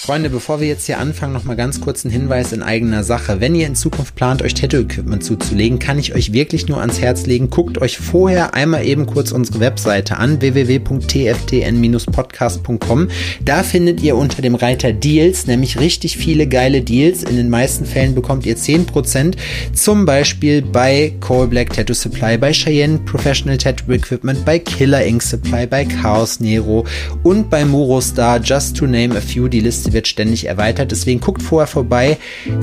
Freunde, bevor wir jetzt hier anfangen, noch mal ganz kurz ein Hinweis in eigener Sache. Wenn ihr in Zukunft plant, euch Tattoo-Equipment zuzulegen, kann ich euch wirklich nur ans Herz legen. Guckt euch vorher einmal eben kurz unsere Webseite an, www.tftn-podcast.com. Da findet ihr unter dem Reiter Deals nämlich richtig viele geile Deals. In den meisten Fällen bekommt ihr 10%, zum Beispiel bei Coal Black Tattoo Supply, bei Cheyenne Professional Tattoo Equipment, bei Killer Ink Supply, bei Chaos Nero und bei Murostar, just to name a few. Die Liste wird ständig erweitert, deswegen guckt vorher vorbei,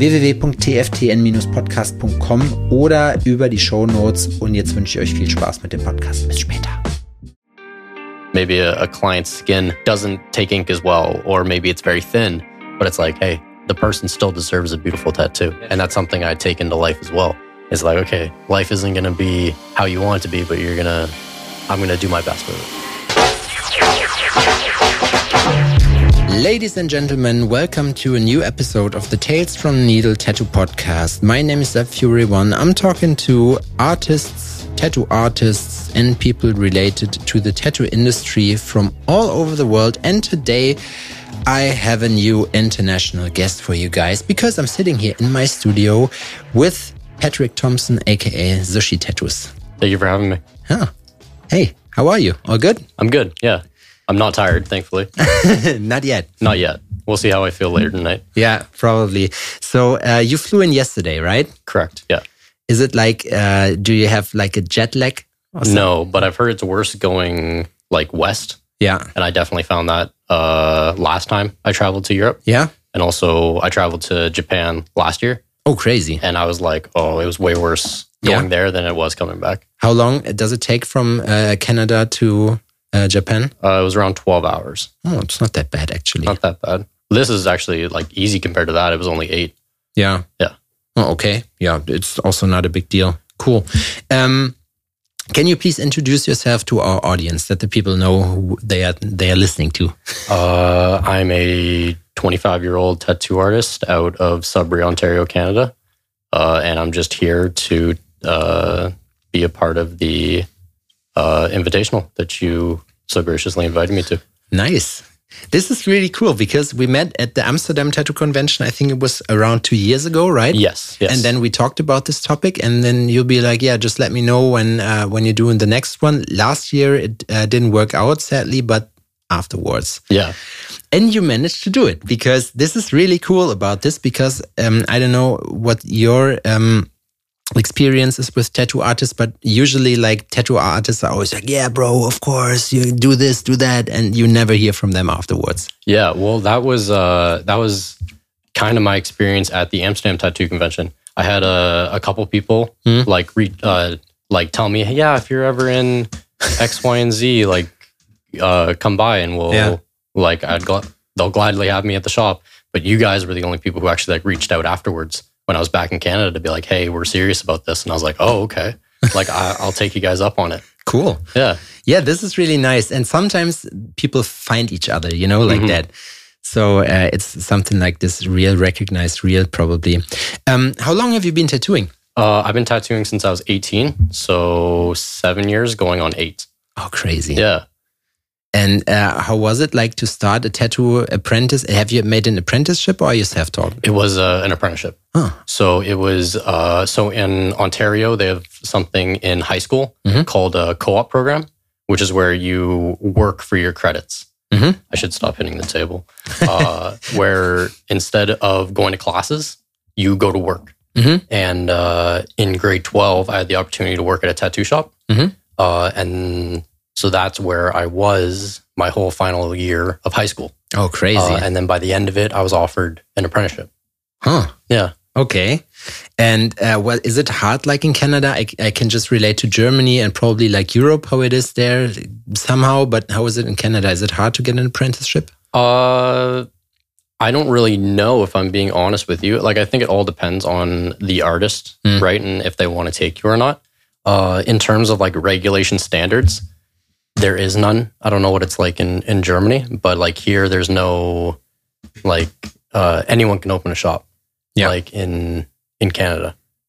www.tftn-podcast.com oder über die Shownotes, und jetzt wünsche ich euch viel Spaß mit dem Podcast. Bis später. Maybe a client's skin doesn't take ink as well, or maybe it's very thin, but it's like, hey, the person still deserves a beautiful tattoo. And that's something I take into life as well. It's like, okay, life isn't going to be how you want it to be, but I'm going to do my best with it. Ladies and gentlemen, welcome to a new episode of the Tales from the Needle Tattoo Podcast. My name is Zeb Fury One. I'm talking to artists, tattoo artists, and people related to the tattoo industry from all over the world. And today I have a new international guest for you guys, because I'm sitting here in my studio with Patrick Thompson, aka Sushi Tattoos. Thank you for having me. Huh. Hey, how are you? All good? I'm good, yeah. I'm not tired, thankfully. Not yet. Not yet. We'll see how I feel later tonight. Yeah, probably. So you flew in yesterday, right? Correct, yeah. Is it like, do you have like a jet lag? No, but I've heard it's worse going like west. Yeah. And I definitely found that last time I traveled to Europe. Yeah. And also I traveled to Japan last year. Oh, crazy. And I was like, oh, it was way worse going there than it was coming back. How long does it take from Canada to Japan? It was around 12 hours. Oh, it's not that bad, actually. Not that bad. This is actually like easy compared to that. It was only 8. Yeah. Yeah. Oh, okay. Yeah, it's also not a big deal. Cool. Can you please introduce yourself to our audience, that the people know who they are listening to? I'm a 25-year-old tattoo artist out of Sudbury, Ontario, Canada. And I'm just here to be a part of the invitational that you so graciously invited me to. Nice. This is really cool, because we met at the Amsterdam Tattoo Convention. I think it was around 2 years ago, right? Yes. And then we talked about this topic, and then you'll be like, yeah, just let me know when you're doing the next one. Last year, it didn't work out, sadly, but afterwards. Yeah. And you managed to do it, because this is really cool about this, because I don't know what your experiences with tattoo artists, but usually like tattoo artists are always like, yeah, bro, of course, you do this, do that, and you never hear from them afterwards. Yeah, well, that was kind of my experience at the Amsterdam Tattoo Convention. I had a couple people like tell me, hey, yeah, if you're ever in X, Y, and Z, like come by and we'll they'll gladly have me at the shop. But you guys were the only people who actually like reached out afterwards when I was back in Canada to be like, hey, we're serious about this. And I was like, oh, okay. Like, I'll take you guys up on it. Cool. Yeah. Yeah, this is really nice. And sometimes people find each other, like that. So it's something like this, real, recognized, real, probably. How long have you been tattooing? I've been tattooing since I was 18. So 7 years going on 8. Oh, crazy. Yeah. And how was it like to start a tattoo apprentice? Have you made an apprenticeship, or are you self-taught? It was an apprenticeship. Huh. So it was, so in Ontario, they have something in high school called a co-op program, which is where you work for your credits. I should stop hitting the table. Where instead of going to classes, you go to work. And in grade 12, I had the opportunity to work at a tattoo shop. And so that's where I was my whole final year of high school. Oh, crazy. And then by the end of it, I was offered an apprenticeship. Huh. Yeah. Okay. And is it hard like in Canada? I can just relate to Germany and probably like Europe, how it is there somehow. But how is it in Canada? Is it hard to get an apprenticeship? I don't really know, if I'm being honest with you. Like, I think it all depends on the artist, right? And if they want to take you or not. In terms of like regulation standards, there is none. I don't know what it's like in Germany, but like here, there's no, like, anyone can open a shop, like in Canada.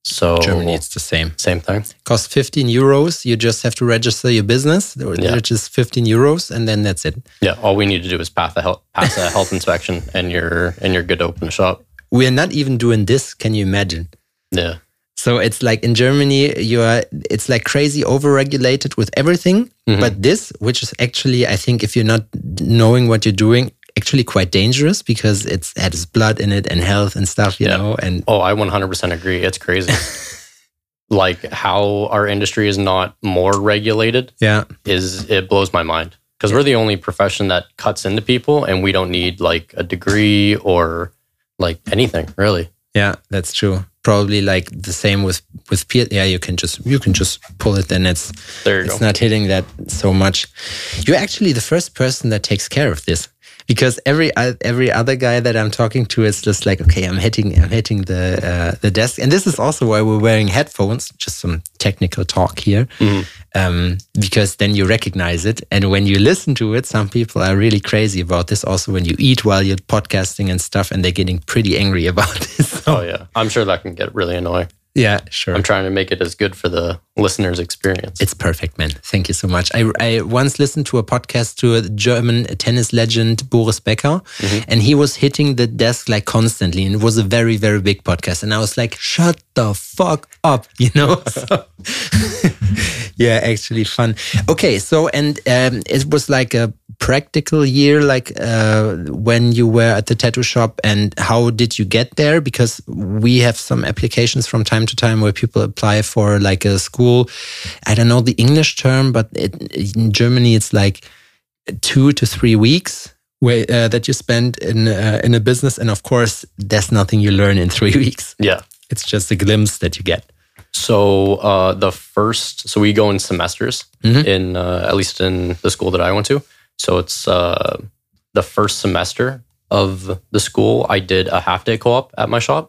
So Germany, it's the same. Same thing. Costs 15 euros. You just have to register your business, which is 15 euros, and then that's it. Yeah, all we need to do is pass a health inspection, and you're good to open a shop. We're not even doing this. Can you imagine? Yeah. So it's like in Germany, it's like crazy overregulated with everything. Mm-hmm. But this, which is actually, I think, if you're not knowing what you're doing, actually quite dangerous because it has blood in it and health and stuff, you know. And I 100% agree. It's crazy. Like how our industry is not more regulated. Yeah, it blows my mind because we're the only profession that cuts into people, and we don't need like a degree or like anything really. Yeah, that's true. Probably like the same with peer. Yeah, you can just pull it, and it's not hitting that so much. You're actually the first person that takes care of this, because every other guy that I'm talking to is just like, okay, I'm hitting the desk, and this is also why we're wearing headphones. Just some technical talk here, because then you recognize it, and when you listen to it, some people are really crazy about this. Also, when you eat while you're podcasting and stuff, and they're getting pretty angry about this. So. Oh yeah, I'm sure that can get really annoying. Yeah, sure. I'm trying to make it as good for the listener's experience. It's perfect, man. Thank you so much. I once listened to a podcast to a German tennis legend, Boris Becker, and he was hitting the desk like constantly. And it was a very, very big podcast. And I was like, shut the fuck up, you know? So, yeah, actually fun. Okay, so, and it was like a practical year, like when you were at the tattoo shop, and how did you get there? Because we have some applications from time to time where people apply for like a school. I don't know the English term, but in Germany it's like 2 to 3 weeks where that you spend in a business, and of course there's nothing you learn in 3 weeks. Yeah, it's just a glimpse that you get. So so we go in semesters in at least in the school that I went to. So it's the first semester of the school, I did a half-day co-op at my shop.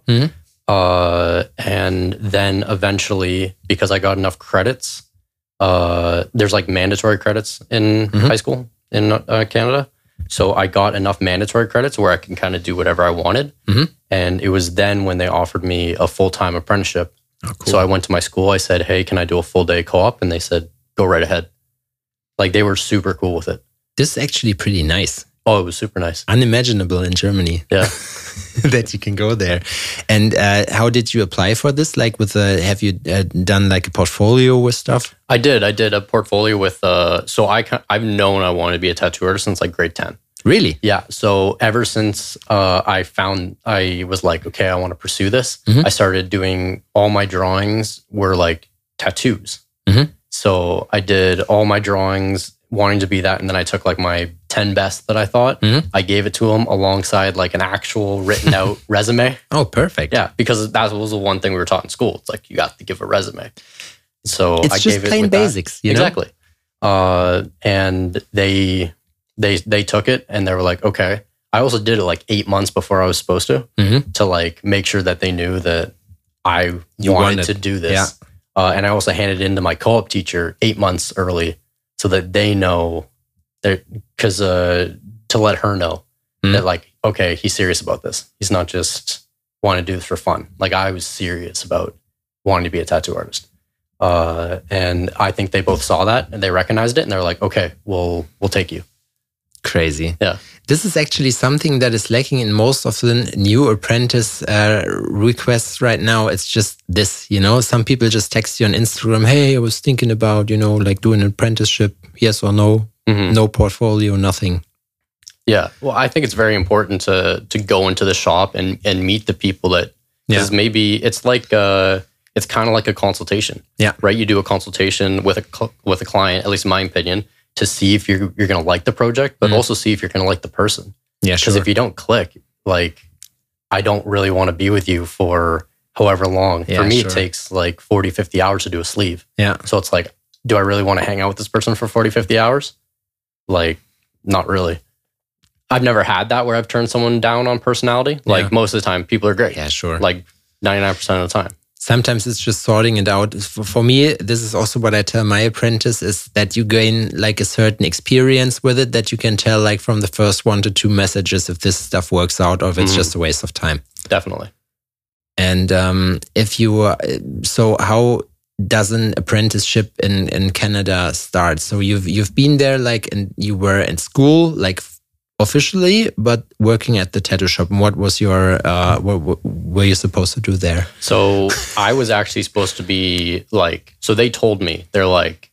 And then eventually, because I got enough credits, there's like mandatory credits in high school in Canada. So I got enough mandatory credits where I can kind of do whatever I wanted. And it was then when they offered me a full-time apprenticeship. Oh, cool. So I went to my school. I said, hey, can I do a full-day co-op? And they said, go right ahead. Like they were super cool with it. This is actually pretty nice. Oh, it was super nice. Unimaginable in Germany. Yeah. That you can go there. And how did you apply for this? Like have you done like a portfolio with stuff? I did a portfolio with, so I've known I wanted to be a tattoo artist since like grade 10. Really? Yeah. So ever since I was like, okay, I want to pursue this, I started doing all my drawings were like tattoos. So I did all my drawings wanting to be that. And then I took like my 10 best that I thought. I gave it to them alongside like an actual written out resume. Oh, perfect. Yeah. Because that was the one thing we were taught in school. It's like, you got to give a resume. So it's just plain basics. You know? Exactly. And they took it and they were like, okay. I also did it like 8 months before I was supposed to like make sure that they knew that I wanted to do this. Yeah. And I also handed it in to my co-op teacher 8 months early so that they know that, because to let her know that like, okay, he's serious about this. He's not just wanting to do this for fun. Like I was serious about wanting to be a tattoo artist. And I think they both saw that and they recognized it and they're like, okay, we'll take you. Crazy. Yeah. This is actually something that is lacking in most of the new apprentice requests right now. It's just this, you know, some people just text you on Instagram, hey, I was thinking about, you know, like doing an apprenticeship, yes or no, no portfolio, nothing. Yeah. Well, I think it's very important to go into the shop and meet the people that, because maybe it's like, it's kind of like a consultation. Yeah. Right. You do a consultation with a client, at least in my opinion, to see if you're going to like the project, but also see if you're going to like the person. Yeah, because if you don't click, like, I don't really want to be with you for however long. For me, it takes like 40, 50 hours to do a sleeve. Yeah. So it's like, do I really want to hang out with this person for 40, 50 hours? Like, not really. I've never had that where I've turned someone down on personality. Like most of the time, people are great. Yeah, sure. Like 99% of the time. Sometimes it's just sorting it out. For me, this is also what I tell my apprentice is that you gain like a certain experience with it, that you can tell like from the first 1 to 2 messages if this stuff works out or if it's just a waste of time. Definitely. And if you so how does an apprenticeship in Canada start? So you've been there like, and you were in school like officially, but working at the tattoo shop. And what was your what were you supposed to do there? So I was actually supposed to be like, so they told me, they're like,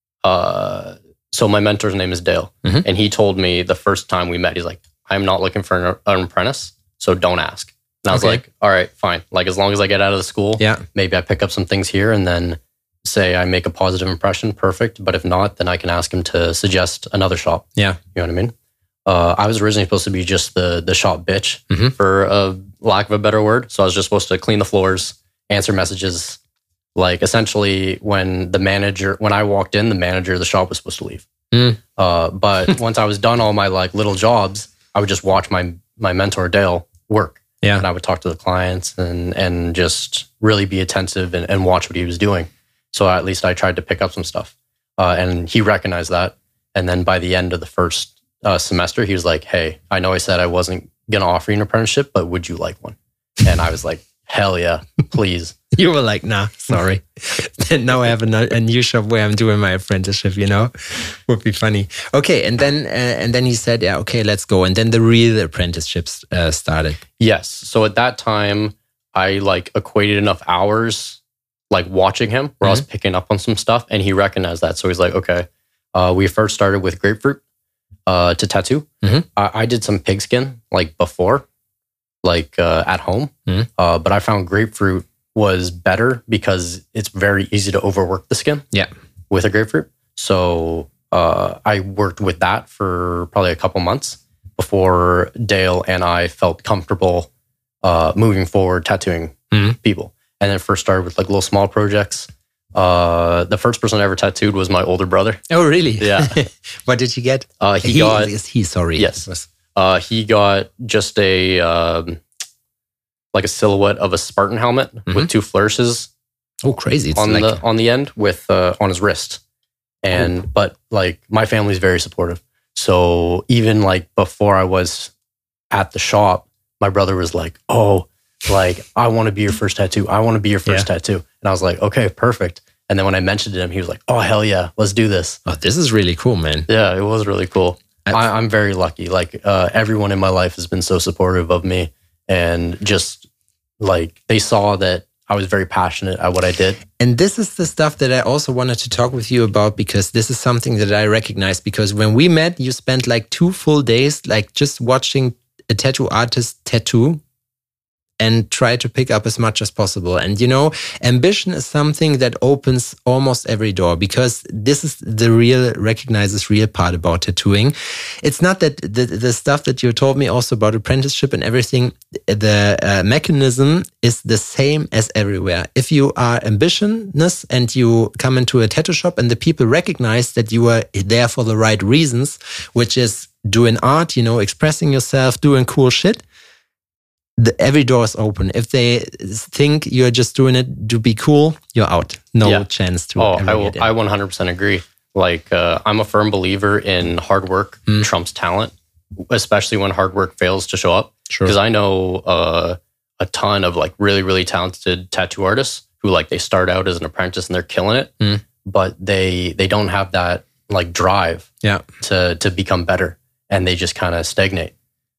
so my mentor's name is Dale, and he told me the first time we met, he's like, I'm not looking for an apprentice, so don't ask. And I was like, all right, fine. Like, as long as I get out of the school, maybe I pick up some things here and then say I make a positive impression, perfect. But if not, then I can ask him to suggest another shop. Yeah. You know what I mean? I was originally supposed to be just the shop bitch, for a lack of a better word. So I was just supposed to clean the floors, answer messages. Like, essentially, when I walked in, the manager of the shop was supposed to leave. But once I was done all my like little jobs, I would just watch my mentor Dale work. Yeah. And I would talk to the clients and just really be attentive and watch what he was doing. So at least I tried to pick up some stuff. And he recognized that. And then by the end of the first semester, he was like, hey, I know I said I wasn't going to offer you an apprenticeship, but would you like one? And I was like, hell yeah, please. You were like, nah, sorry. Now I have a new shop where I'm doing my apprenticeship, you know? Would be funny. Okay, and then he said, yeah, okay, let's go. And then the real apprenticeships started. Yes. So at that time, I like equated enough hours like watching him where I was picking up on some stuff, and he recognized that. So he's like, okay, we first started with grapefruit to tattoo. I did some pigskin like before, like at home, but I found grapefruit was better because it's very easy to overwork the skin with a grapefruit. So I worked with that for probably a couple months before Dale and I felt comfortable moving forward tattooing people. And then first started with like little small projects. The first person I ever tattooed was my older brother. Oh, really? Yeah. What did he get? He got just like a silhouette of a Spartan helmet with two flourishes. Oh, crazy! It's on the end with on his wrist. And but like my family's very supportive. So even like before I was at the shop, my brother was like, "Oh, like I want to be your first tattoo. I want to be your first tattoo." And I was like, "Okay, perfect." And then when I mentioned it to him, he was like, "Oh, hell yeah, let's do this." Oh, this is really cool, man. Yeah, it was really cool. I'm very lucky. Like everyone in my life has been so supportive of me, and just like they saw that I was very passionate at what I did. And this is the stuff that I also wanted to talk with you about, because this is something that I recognize. Because when we met, you spent like 2 full days, like just watching a tattoo artist tattoo and try to pick up as much as possible. And, you know, ambition is something that opens almost every door, because this is the recognizes real part about tattooing. It's not that the stuff that you told me also about apprenticeship and everything, the mechanism is the same as everywhere. If you are ambitious and you come into a tattoo shop and the people recognize that you are there for the right reasons, which is doing art, you know, expressing yourself, doing cool shit, every door is open. If they think you're just doing it to be cool, you're out. No chance to. I 100% agree. Like I'm a firm believer in hard work trumps talent, especially when hard work fails to show up. Because I know a ton of like really, really talented tattoo artists who like they start out as an apprentice and they're killing it, but they don't have that like drive to become better, and they just kind of stagnate.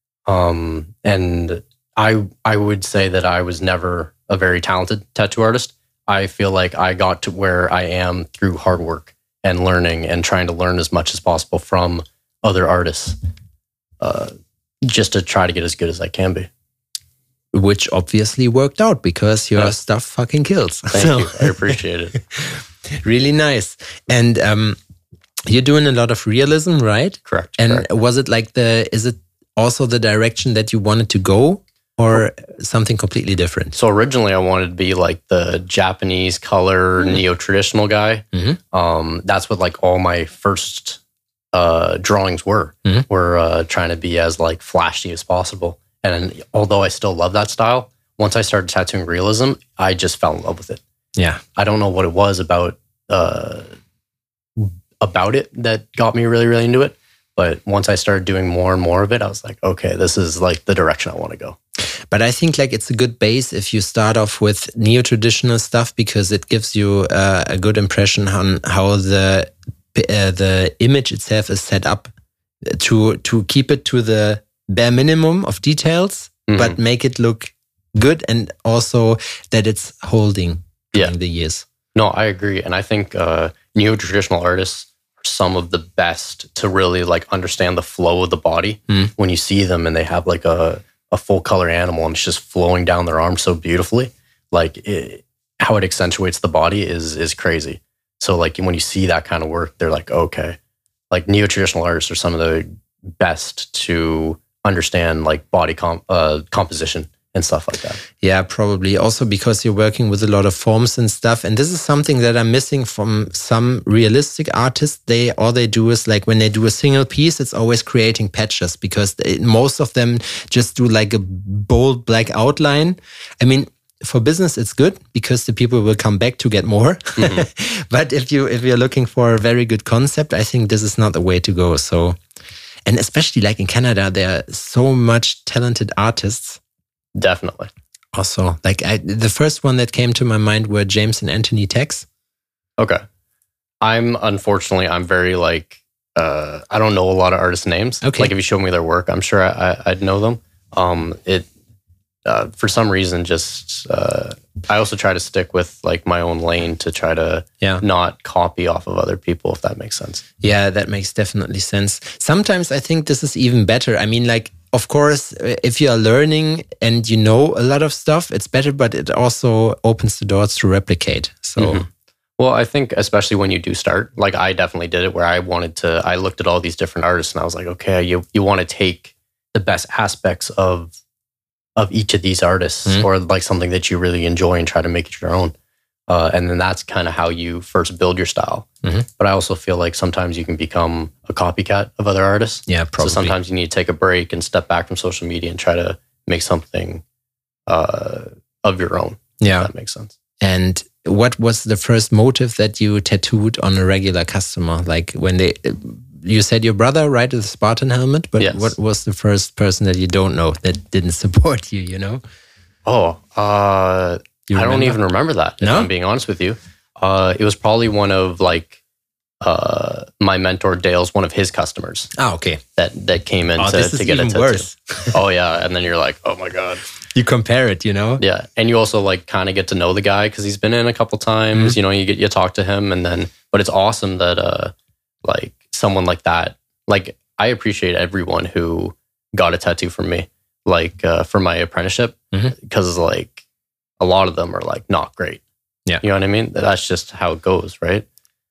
And I would say that I was never a very talented tattoo artist. I feel like I got to where I am through hard work and learning and trying to learn as much as possible from other artists, just to try to get as good as I can be. Which obviously worked out, because your stuff fucking kills. Thank you. I appreciate it. Really nice. And you're doing a lot of realism, right? Correct. And was it like is it also the direction that you wanted to go? Or something completely different? So originally I wanted to be like the Japanese color neo-traditional guy. That's what like all my first drawings were trying to be as like flashy as possible. And although I still love that style, once I started tattooing realism, I just fell in love with it. Yeah. I don't know what it was about it that got me really, really into it. But once I started doing more and more of it, I was like, okay, this is like the direction I want to go. But I think like it's a good base if you start off with neo-traditional stuff, because it gives you a good impression on how the image itself is set up to keep it to the bare minimum of details, but make it look good, and also that it's holding during the years. No, I agree. And I think neo-traditional artists are some of the best to really like understand the flow of the body. When you see them and they have like a full color animal and it's just flowing down their arm so beautifully, like how it accentuates the body is crazy. So like when you see that kind of work, they're like, okay, like neo-traditional artists are some of the best to understand like body composition and stuff like that. Yeah, probably. Also because you're working with a lot of forms and stuff. And this is something that I'm missing from some realistic artists. All they do is like when they do a single piece, it's always creating patches, because most of them just do like a bold black outline. I mean, for business, it's good because the people will come back to get more. But if you're looking for a very good concept, I think this is not the way to go. So, and especially like in Canada, there are so much talented artists. Definitely. Also, like the first one that came to my mind were James and Anthony Tex. Okay. I'm very like, I don't know a lot of artists' names. Okay. Like if you show me their work, I'm sure I'd know them. For some reason, just I also try to stick with like my own lane to try to not copy off of other people, if that makes sense. Yeah, that makes definitely sense. Sometimes I think this is even better. I mean, like, of course, if you are learning and you know a lot of stuff, it's better, but it also opens the doors to replicate. So, well, I think especially when you do start, like I definitely did it where I looked at all these different artists and I was like, okay, you want to take the best aspects of each of these artists or like something that you really enjoy and try to make it your own. And then that's kind of how you first build your style. But I also feel like sometimes you can become a copycat of other artists. Yeah, probably. So sometimes you need to take a break and step back from social media and try to make something of your own. Yeah. If that makes sense. And what was the first motive that you tattooed on a regular customer? Like when you said your brother, right, the Spartan helmet, but yes. What was the first person that you don't know that didn't support you, you know? I don't even remember that, if I'm being honest with you. It was probably one of like my mentor Dale's, one of his customers. Oh, okay. That came in to get a tattoo. Worse. Oh yeah, and then you're like, oh my God. You compare it, you know? Yeah, and you also like kind of get to know the guy because he's been in a couple times. You know, you talk to him, but it's awesome that like someone like that. Like I appreciate everyone who got a tattoo from me, like for my apprenticeship, because like a lot of them are like not great. Yeah, you know what I mean. That's just how it goes, right?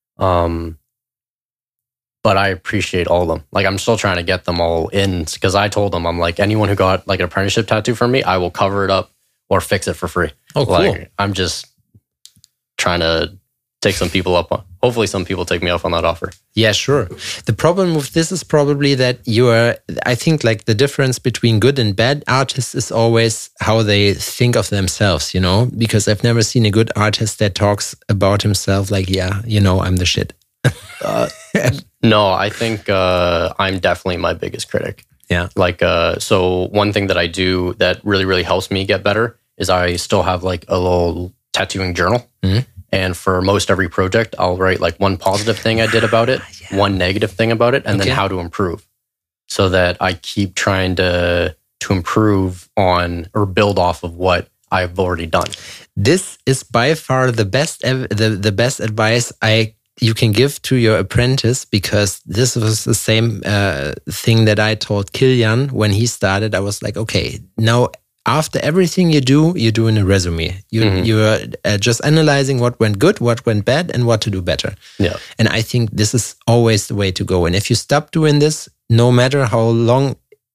But I appreciate all of them. Like I'm still trying to get them all in because I told them, I'm like, anyone who got like an apprenticeship tattoo from me, I will cover it up or fix it for free. Oh, cool. Like, I'm just trying to take some people up on. Hopefully some people take me up on that offer. Yeah, sure. The problem with this is probably that I think like the difference between good and bad artists is always how they think of themselves, you know, because I've never seen a good artist that talks about himself like, yeah, you know, I'm the shit. No, I think I'm definitely my biggest critic. Yeah. Like, so one thing that I do that really, really helps me get better is I still have like a little tattooing journal. And for most every project, I'll write like one positive thing I did about it, one negative thing about it, and then how to improve. So that I keep trying to improve on or build off of what I've already done. This is by far the best advice you can give to your apprentice, because this was the same thing that I told Kilian when he started. I was like, okay, now after everything you do in a resume. You're just analyzing what went good, what went bad, and what to do better. Yeah. And I think this is always the way to go. And if you stop doing this, no matter how long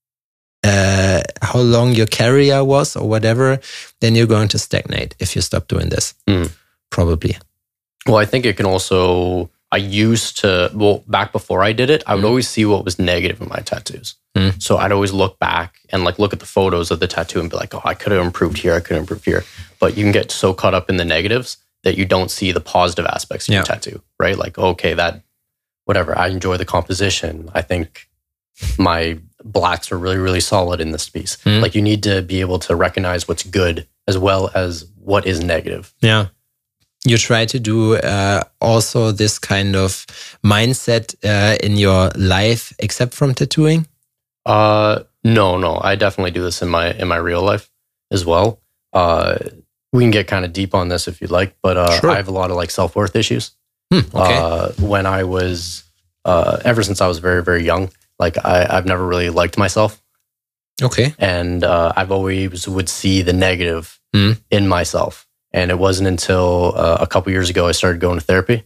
your career was or whatever, then you're going to stagnate if you stop doing this. Probably. Well, I think it can also, back before I did it, I would always see what was negative in my tattoos. So I'd always look back and like look at the photos of the tattoo and be like, oh, I could have improved here. I could have improved here. But you can get so caught up in the negatives that you don't see the positive aspects of your tattoo, right? Like, okay, that, whatever, I enjoy the composition. I think my blacks are really, really solid in this piece. Like you need to be able to recognize what's good as well as what is negative. Yeah. You try to do also this kind of mindset in your life, except from tattooing? No. I definitely do this in my real life as well. We can get kind of deep on this if you'd like, but sure. I have a lot of like self-worth issues. Okay. When I was, ever since I was very, very young, like I've never really liked myself. Okay. And I've always would see the negative in myself. And it wasn't until a couple years ago I started going to therapy.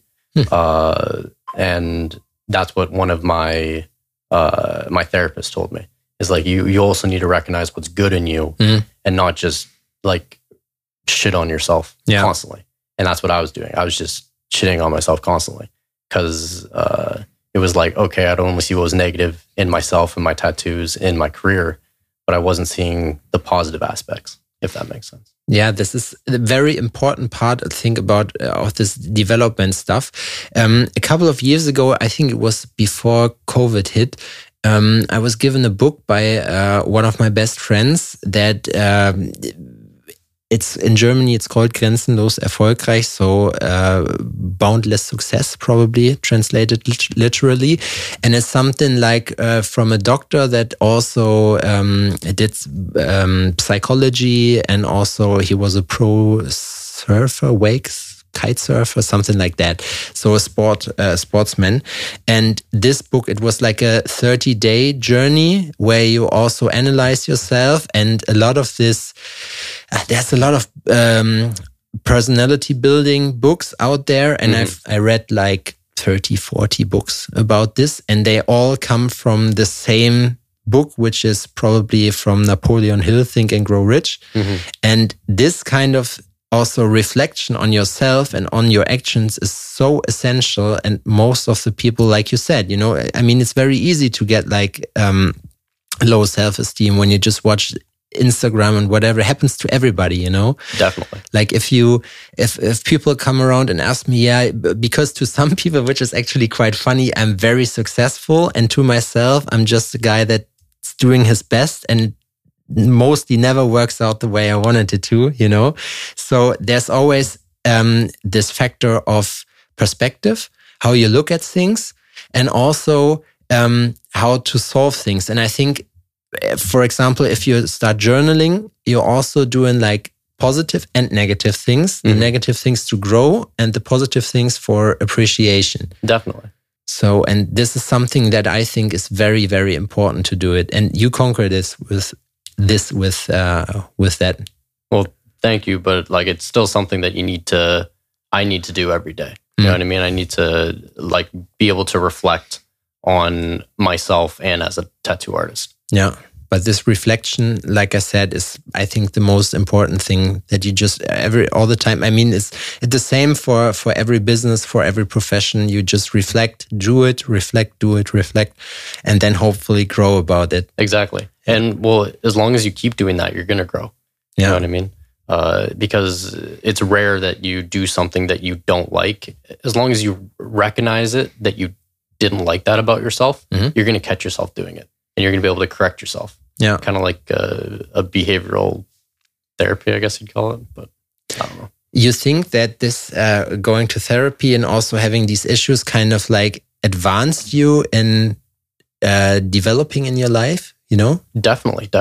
And that's what one of my my therapists told me, is like, you also need to recognize what's good in you and not just like shit on yourself constantly. And that's what I was doing. I was just shitting on myself constantly because it was like, okay, I'd only see what was negative in myself and my tattoos, in my career, but I wasn't seeing the positive aspects, if that makes sense. Yeah, this is a very important part, I think, about of this development stuff. A couple of years ago, I think it was before COVID hit, I was given a book by one of my best friends that it's in Germany, it's called Grenzenlos Erfolgreich, so boundless success, probably translated literally. And it's something like from a doctor that also did psychology, and also he was a pro surfer, kite surfer, something like that. So a sportsman. And this book, it was like a 30-day journey where you also analyze yourself, and a lot of this, there's a lot of personality building books out there. And I read like 30, 40 books about this, and they all come from the same book, which is probably from Napoleon Hill, Think and Grow Rich. And this kind of also reflection on yourself and on your actions is so essential. And most of the people, like you said, I mean, it's very easy to get like low self-esteem when you just watch Instagram and whatever. It happens to everybody, Definitely. Like if people come around and ask me, because to some people, which is actually quite funny, I'm very successful, and to myself, I'm just a guy that's doing his best and mostly never works out the way I wanted it to, So there's always this factor of perspective, how you look at things, and also how to solve things. And I think, for example, if you start journaling, you're also doing like positive and negative things, the negative things to grow and the positive things for appreciation. Definitely. So, and this is something that I think is very, very important to do it. And you conquer this with that. Well, thank you, but like it's still something that I need to do every day. You know what I mean? I need to like be able to reflect on myself and as a tattoo artist. Yeah. But this reflection, like I said, is, I think, the most important thing that you just all the time. I mean, it's the same for every business, for every profession. You just reflect, do it, reflect, and then hopefully grow about it. Exactly. And well, as long as you keep doing that, you're going to grow. You know what I mean? Because it's rare that you do something that you don't like. As long as you recognize it, that you didn't like that about yourself, you're going to catch yourself doing it. And you're going to be able to correct yourself. Yeah. Kind of like a behavioral therapy, I guess you'd call it. But I don't know. You think that this going to therapy and also having these issues kind of like advanced you in developing in your life, Definitely.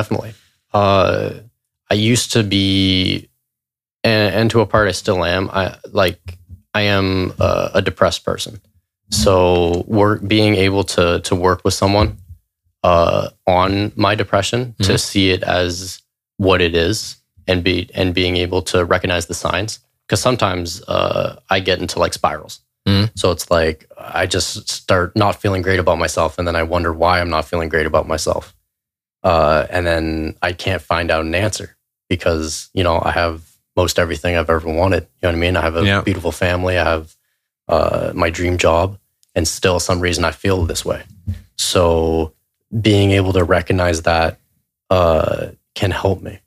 I used to be, and to a part I still am, I am a depressed person. So being able to work with someone on my depression, to see it as what it is, and being able to recognize the signs. Because sometimes I get into like spirals. So it's like I just start not feeling great about myself, and then I wonder why I'm not feeling great about myself. And then I can't find out an answer because, I have most everything I've ever wanted. You know what I mean? I have a beautiful family. I have my dream job, and still some reason I feel this way. So being able to recognize that can help me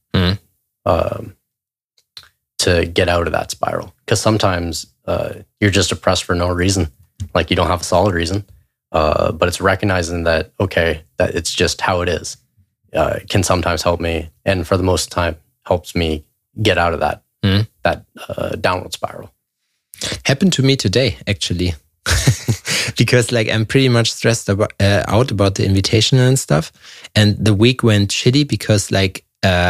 to get out of that spiral. Because sometimes you're just depressed for no reason. Like you don't have a solid reason. But it's recognizing that, okay, that it's just how it is. It can sometimes help me, and for the most time helps me get out of that downward spiral. Happened to me today, actually. Because like I'm pretty much stressed out about the Invitational and stuff. And the week went shitty because like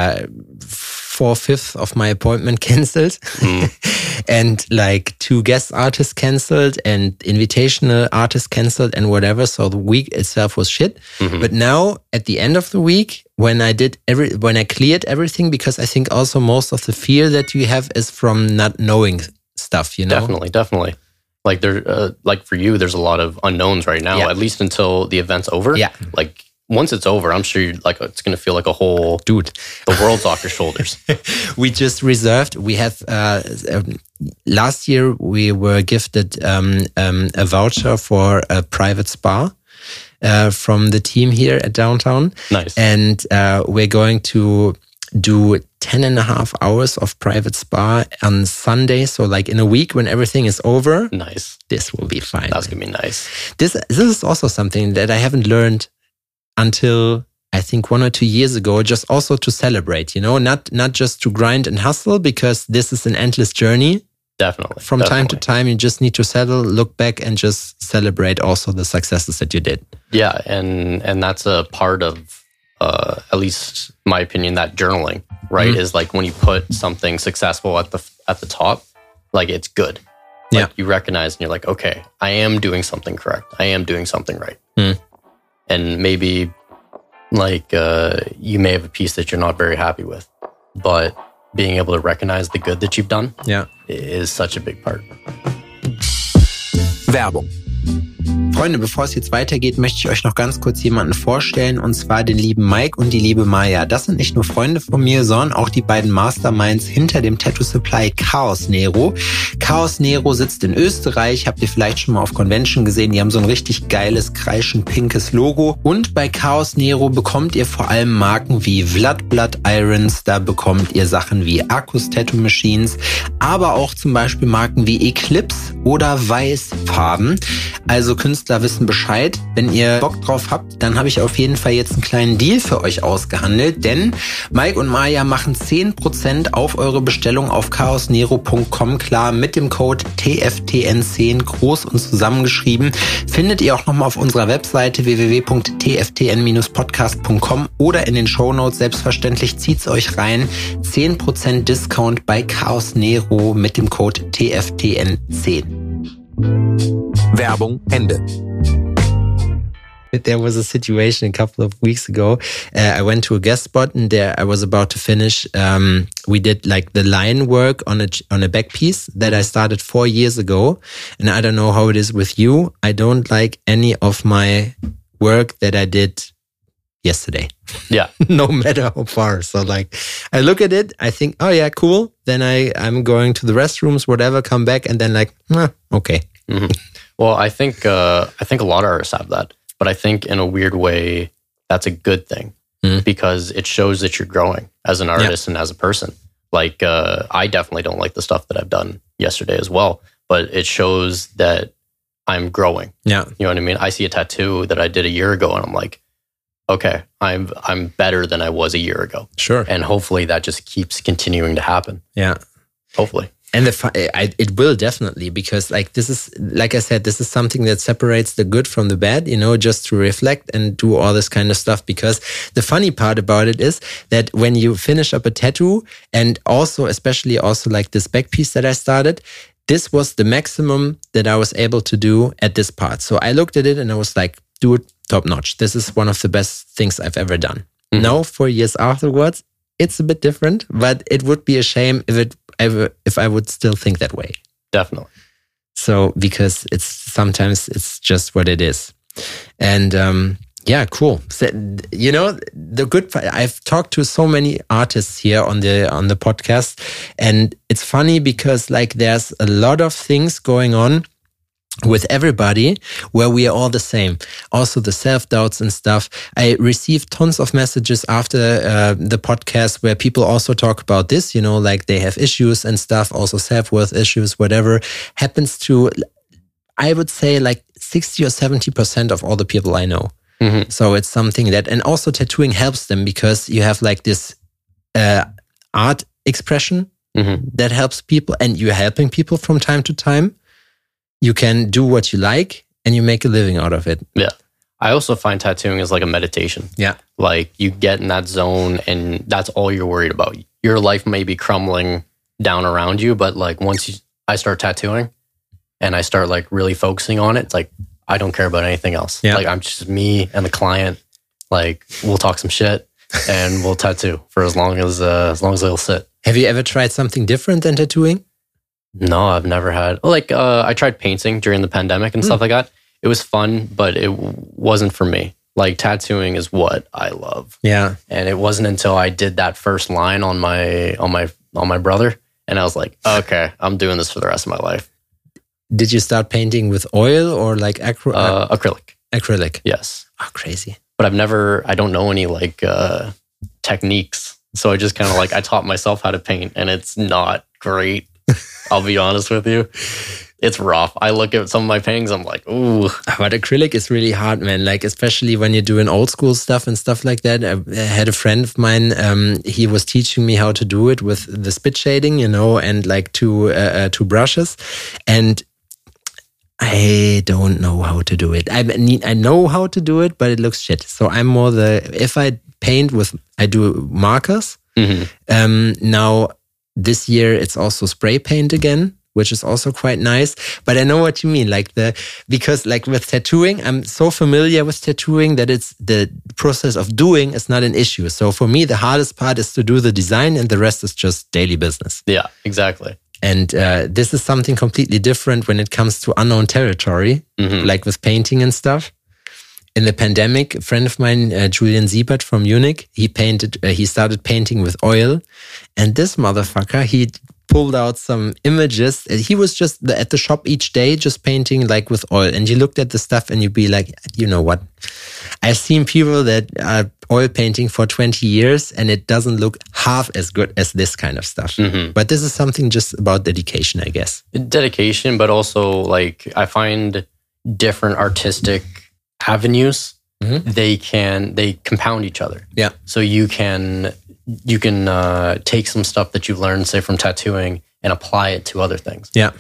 4/5 of my appointment canceled. And like 2 guest artists canceled and Invitational artists canceled and whatever. So the week itself was shit. But now at the end of the week, when I cleared everything, because I think also most of the fear that you have is from not knowing stuff, you know? Definitely. Like like for you, there's a lot of unknowns right now, at least until the event's over. Yeah. Like once it's over, I'm sure it's going to feel like a whole the world's off your shoulders. We just reserved. We have last year we were gifted a voucher for a private spa from the team here at Downtown. Nice. And we're going to do 10.5 hours of private spa on Sunday. So like in a week when everything is over. Nice. This will be fine. That's going to be nice. This is also something that I haven't learned until I think 1 or 2 years ago, just also to celebrate, you know, not just to grind and hustle, because this is an endless journey. Definitely. From time to time, you just need to settle, look back and just celebrate also the successes that you did. Yeah. And that's a part of, at least my opinion, that journaling, right, is like when you put something successful at the top, like it's good. Like you recognize and you're like, okay, I am doing something correct. I am doing something right. And maybe like you may have a piece that you're not very happy with, but being able to recognize the good that you've done is such a big part. Werbung. Freunde, bevor es jetzt weitergeht, möchte ich euch noch ganz kurz jemanden vorstellen, und zwar den lieben Mike und die liebe Maya. Das sind nicht nur Freunde von mir, sondern auch die beiden Masterminds hinter dem Tattoo Supply Chaos Nero. Chaos Nero sitzt in Österreich, habt ihr vielleicht schon mal auf Convention gesehen. Die haben so ein richtig geiles, kreischend pinkes Logo. Und bei Chaos Nero bekommt ihr vor allem Marken wie Vlad Blood Irons, da bekommt ihr Sachen wie Arcus Tattoo Machines, aber auch zum Beispiel Marken wie Eclipse oder Weißfarben. Also Künstler wissen Bescheid. Wenn ihr Bock drauf habt, dann habe ich auf jeden Fall jetzt einen kleinen Deal für euch ausgehandelt, denn Mike und Maya machen 10% auf eure Bestellung auf chaosnero.com klar mit dem Code TFTN10 groß und zusammengeschrieben. Findet ihr auch nochmal auf unserer Webseite www.tftn-podcast.com oder in den Shownotes. Selbstverständlich zieht's euch rein. 10% Discount bei Chaos Nero mit dem Code TFTN10. Werbung Ende. There was a situation a couple of weeks ago. I went to a guest spot and there I was about to finish. We did like the line work on a back piece that I started 4 years ago. And I don't know how it is with you. I don't like any of my work that I did yesterday. Yeah. No matter how far. So like I look at it, I think, oh yeah, cool. Then I'm going to the restrooms, whatever, come back and then like, okay. Mm-hmm. Well, I think a lot of artists have that, but I think in a weird way, that's a good thing because it shows that you're growing as an artist and as a person. Like, I definitely don't like the stuff that I've done yesterday as well, but it shows that I'm growing. Yeah. You know what I mean? I see a tattoo that I did a year ago and I'm like, okay, I'm better than I was a year ago. Sure. And hopefully that just keeps continuing to happen. Yeah. Hopefully. And it will definitely, because like this is, like I said, this is something that separates the good from the bad, you know, just to reflect and do all this kind of stuff. Because the funny part about it is that when you finish up a tattoo, and also, especially also like this back piece that I started, this was the maximum that I was able to do at this part. So I looked at it and I was like, dude, top notch. This is one of the best things I've ever done. Mm-hmm. Now, 4 years afterwards, it's a bit different, but it would be a shame if I would still think that way. Definitely. So, because sometimes it's just what it is. And yeah, cool. So, you know, the good part, I've talked to so many artists here on the podcast, and it's funny because like there's a lot of things going on with everybody where we are all the same. Also the self-doubts and stuff. I received tons of messages after the podcast where people also talk about this, you know, like they have issues and stuff, also self-worth issues, whatever happens to, I would say like 60 or 70% of all the people I know. Mm-hmm. So it's something that, and also tattooing helps them because you have like this art expression that helps people, and you're helping people from time to time. You can do what you like and you make a living out of it. Yeah. I also find tattooing is like a meditation. Yeah. Like you get in that zone and that's all you're worried about. Your life may be crumbling down around you, but like once I start tattooing and I start like really focusing on it, it's like, I don't care about anything else. Yeah. Like I'm just me and the client. Like we'll talk some shit and we'll tattoo for as long as they'll sit. Have you ever tried something different than tattooing? No, I've never had. Like I tried painting during the pandemic and stuff like that. It was fun, but it wasn't for me. Like tattooing is what I love. Yeah. And it wasn't until I did that first line on my brother, and I was like, okay, I'm doing this for the rest of my life. Did you start painting with oil or like acrylic? Acrylic. Yes. Oh, crazy. But I don't know any like techniques. So I just kind of like, I taught myself how to paint, and it's not great. I'll be honest with you. It's rough. I look at some of my paintings, I'm like, ooh. But acrylic is really hard, man. Like, especially when you're doing old school stuff and stuff like that. I had a friend of mine, he was teaching me how to do it with the spit shading, you know, and like two brushes. And I don't know how to do it. I know how to do it, but it looks shit. So I'm more if I paint I do markers. Now, this year, it's also spray paint again, which is also quite nice. But I know what you mean, because with tattooing, I'm so familiar with tattooing that it's the process of doing is not an issue. So for me, the hardest part is to do the design, and the rest is just daily business. Yeah, exactly. And this is something completely different when it comes to unknown territory, like with painting and stuff. In the pandemic, a friend of mine, Julian Siebert from Munich, he started painting with oil. And this motherfucker, he pulled out some images. He was just at the shop each day, just painting like with oil. And you looked at the stuff and you'd be like, you know what? I've seen people that are oil painting for 20 years and it doesn't look half as good as this kind of stuff. But this is something just about dedication, I guess. Dedication, but also like I find different artistic avenues, they compound each other. Yeah. So you can take some stuff that you've learned, say from tattooing, and apply it to other things. Yeah.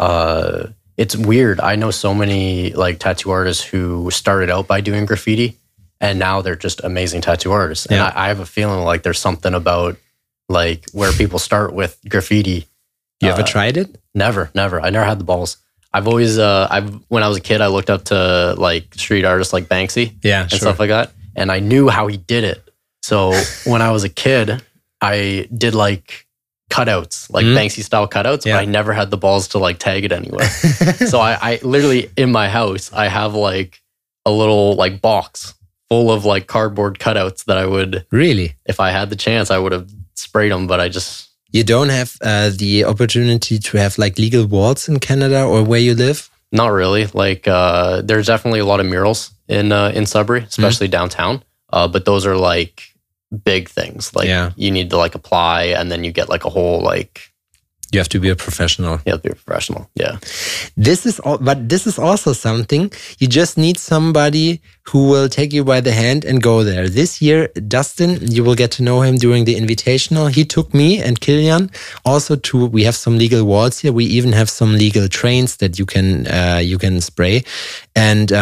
It's weird. I know so many like tattoo artists who started out by doing graffiti, and now they're just amazing tattoo artists. And I have a feeling like there's something about like where people start with graffiti. You ever tried it? Never. I never had the balls. I've always, when I was a kid, I looked up to like street artists like Banksy and stuff like that. And I knew how he did it. So when I was a kid, I did like cutouts, like Banksy style cutouts, but I never had the balls to like tag it anywhere. So I literally in my house, I have like a little like box full of like cardboard cutouts that I would, really, if I had the chance, I would have sprayed them, but I just... You don't have the opportunity to have like legal walls in Canada or where you live? Not really. Like there's definitely a lot of murals in Sudbury, especially downtown. But those are like big things. Like you need to like apply, and then you get like a whole like... You have to be a professional. You have to be a professional. Yeah. This is also something. You just need somebody who will take you by the hand and go there. This year, Dustin, you will get to know him during the Invitational. He took me and Kilian also we have some legal walls here. We even have some legal trains that you can spray. And,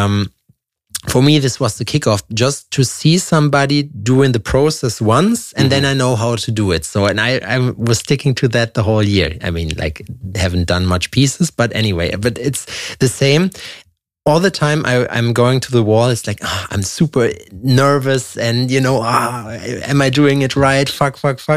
for me, this was the kickoff, just to see somebody doing the process once, and then I know how to do it. So, and I was sticking to that the whole year. I mean, like, haven't done much pieces, but anyway, but it's the same. All the time I'm going to the wall, it's like, I'm super nervous and, am I doing it right? Fuck.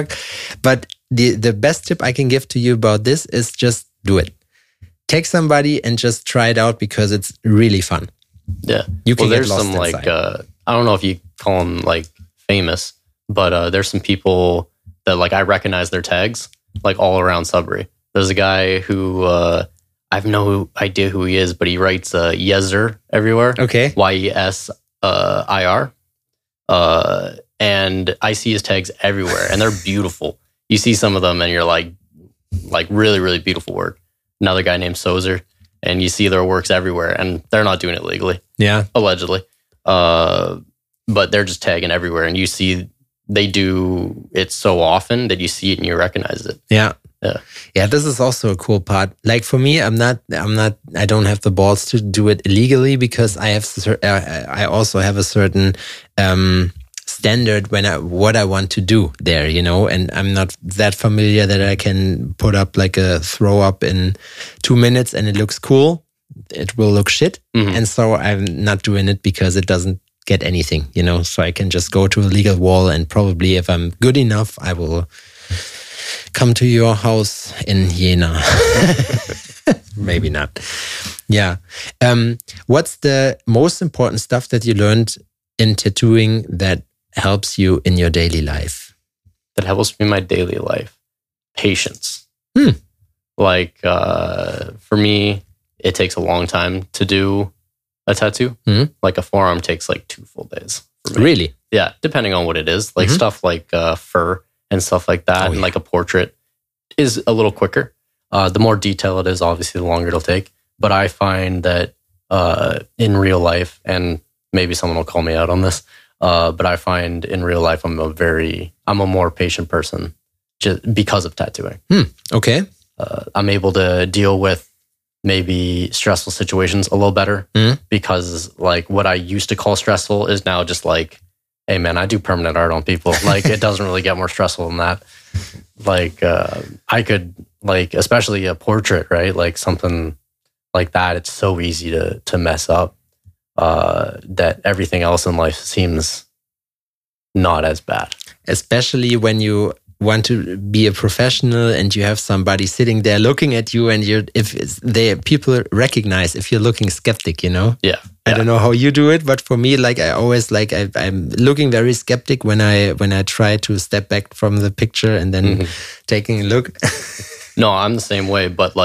But the best tip I can give to you about this is just do it. Take somebody and just try it out because it's really fun. Yeah. You can there's get lost some inside. like, I don't know if you call them like famous, but there's some people that like I recognize their tags like all around Sudbury. There's a guy who I have no idea who he is, but he writes Yesir everywhere. Okay. YESIR. And I see his tags everywhere and they're beautiful. You see some of them and you're like really, really beautiful work. Another guy named Sozer. and you see their works everywhere, and they're not doing it legally. Yeah. Allegedly. But they're just tagging everywhere, and you see they do it so often that you see it and you recognize it. Yeah. Yeah. Yeah, this is also a cool part. Like for me, I don't have the balls to do it illegally because I also have a certain standard what I want to do there, you know, and I'm not that familiar that I can put up like a throw up in 2 minutes and it looks cool. It will look shit. Mm-hmm. And so I'm not doing it because it doesn't get anything, you know, so I can just go to a legal wall, and probably if I'm good enough, I will come to your house in Jena. Maybe not. Yeah. What's the most important stuff that you learned in tattooing that helps you in your daily life? That helps me in my daily life? Patience. Like, for me, it takes a long time to do a tattoo. Like a forearm takes like 2 full days. For me. Really? Yeah, depending on what it is. Like stuff like fur and stuff like that, and like a portrait is a little quicker. The more detail it is, obviously, the longer it'll take. But I find that in real life, and maybe someone will call me out on this, but I find in real life I'm a more patient person just because of tattooing. Okay. I'm able to deal with maybe stressful situations a little better because like what I used to call stressful is now just like, hey man, I do permanent art on people. Like it doesn't really get more stressful than that. Like I could like, especially a portrait, right? Like something like that. It's so easy to mess up that everything else in life seems not as bad. Especially when you want to be a professional and you have somebody sitting there looking at you, and people recognize if you're looking skeptic, you know? Yeah. I don't know how you do it, but for me, like I always like I'm looking very skeptic when I try to step back from the picture and then taking a look. No, I'm the same way, but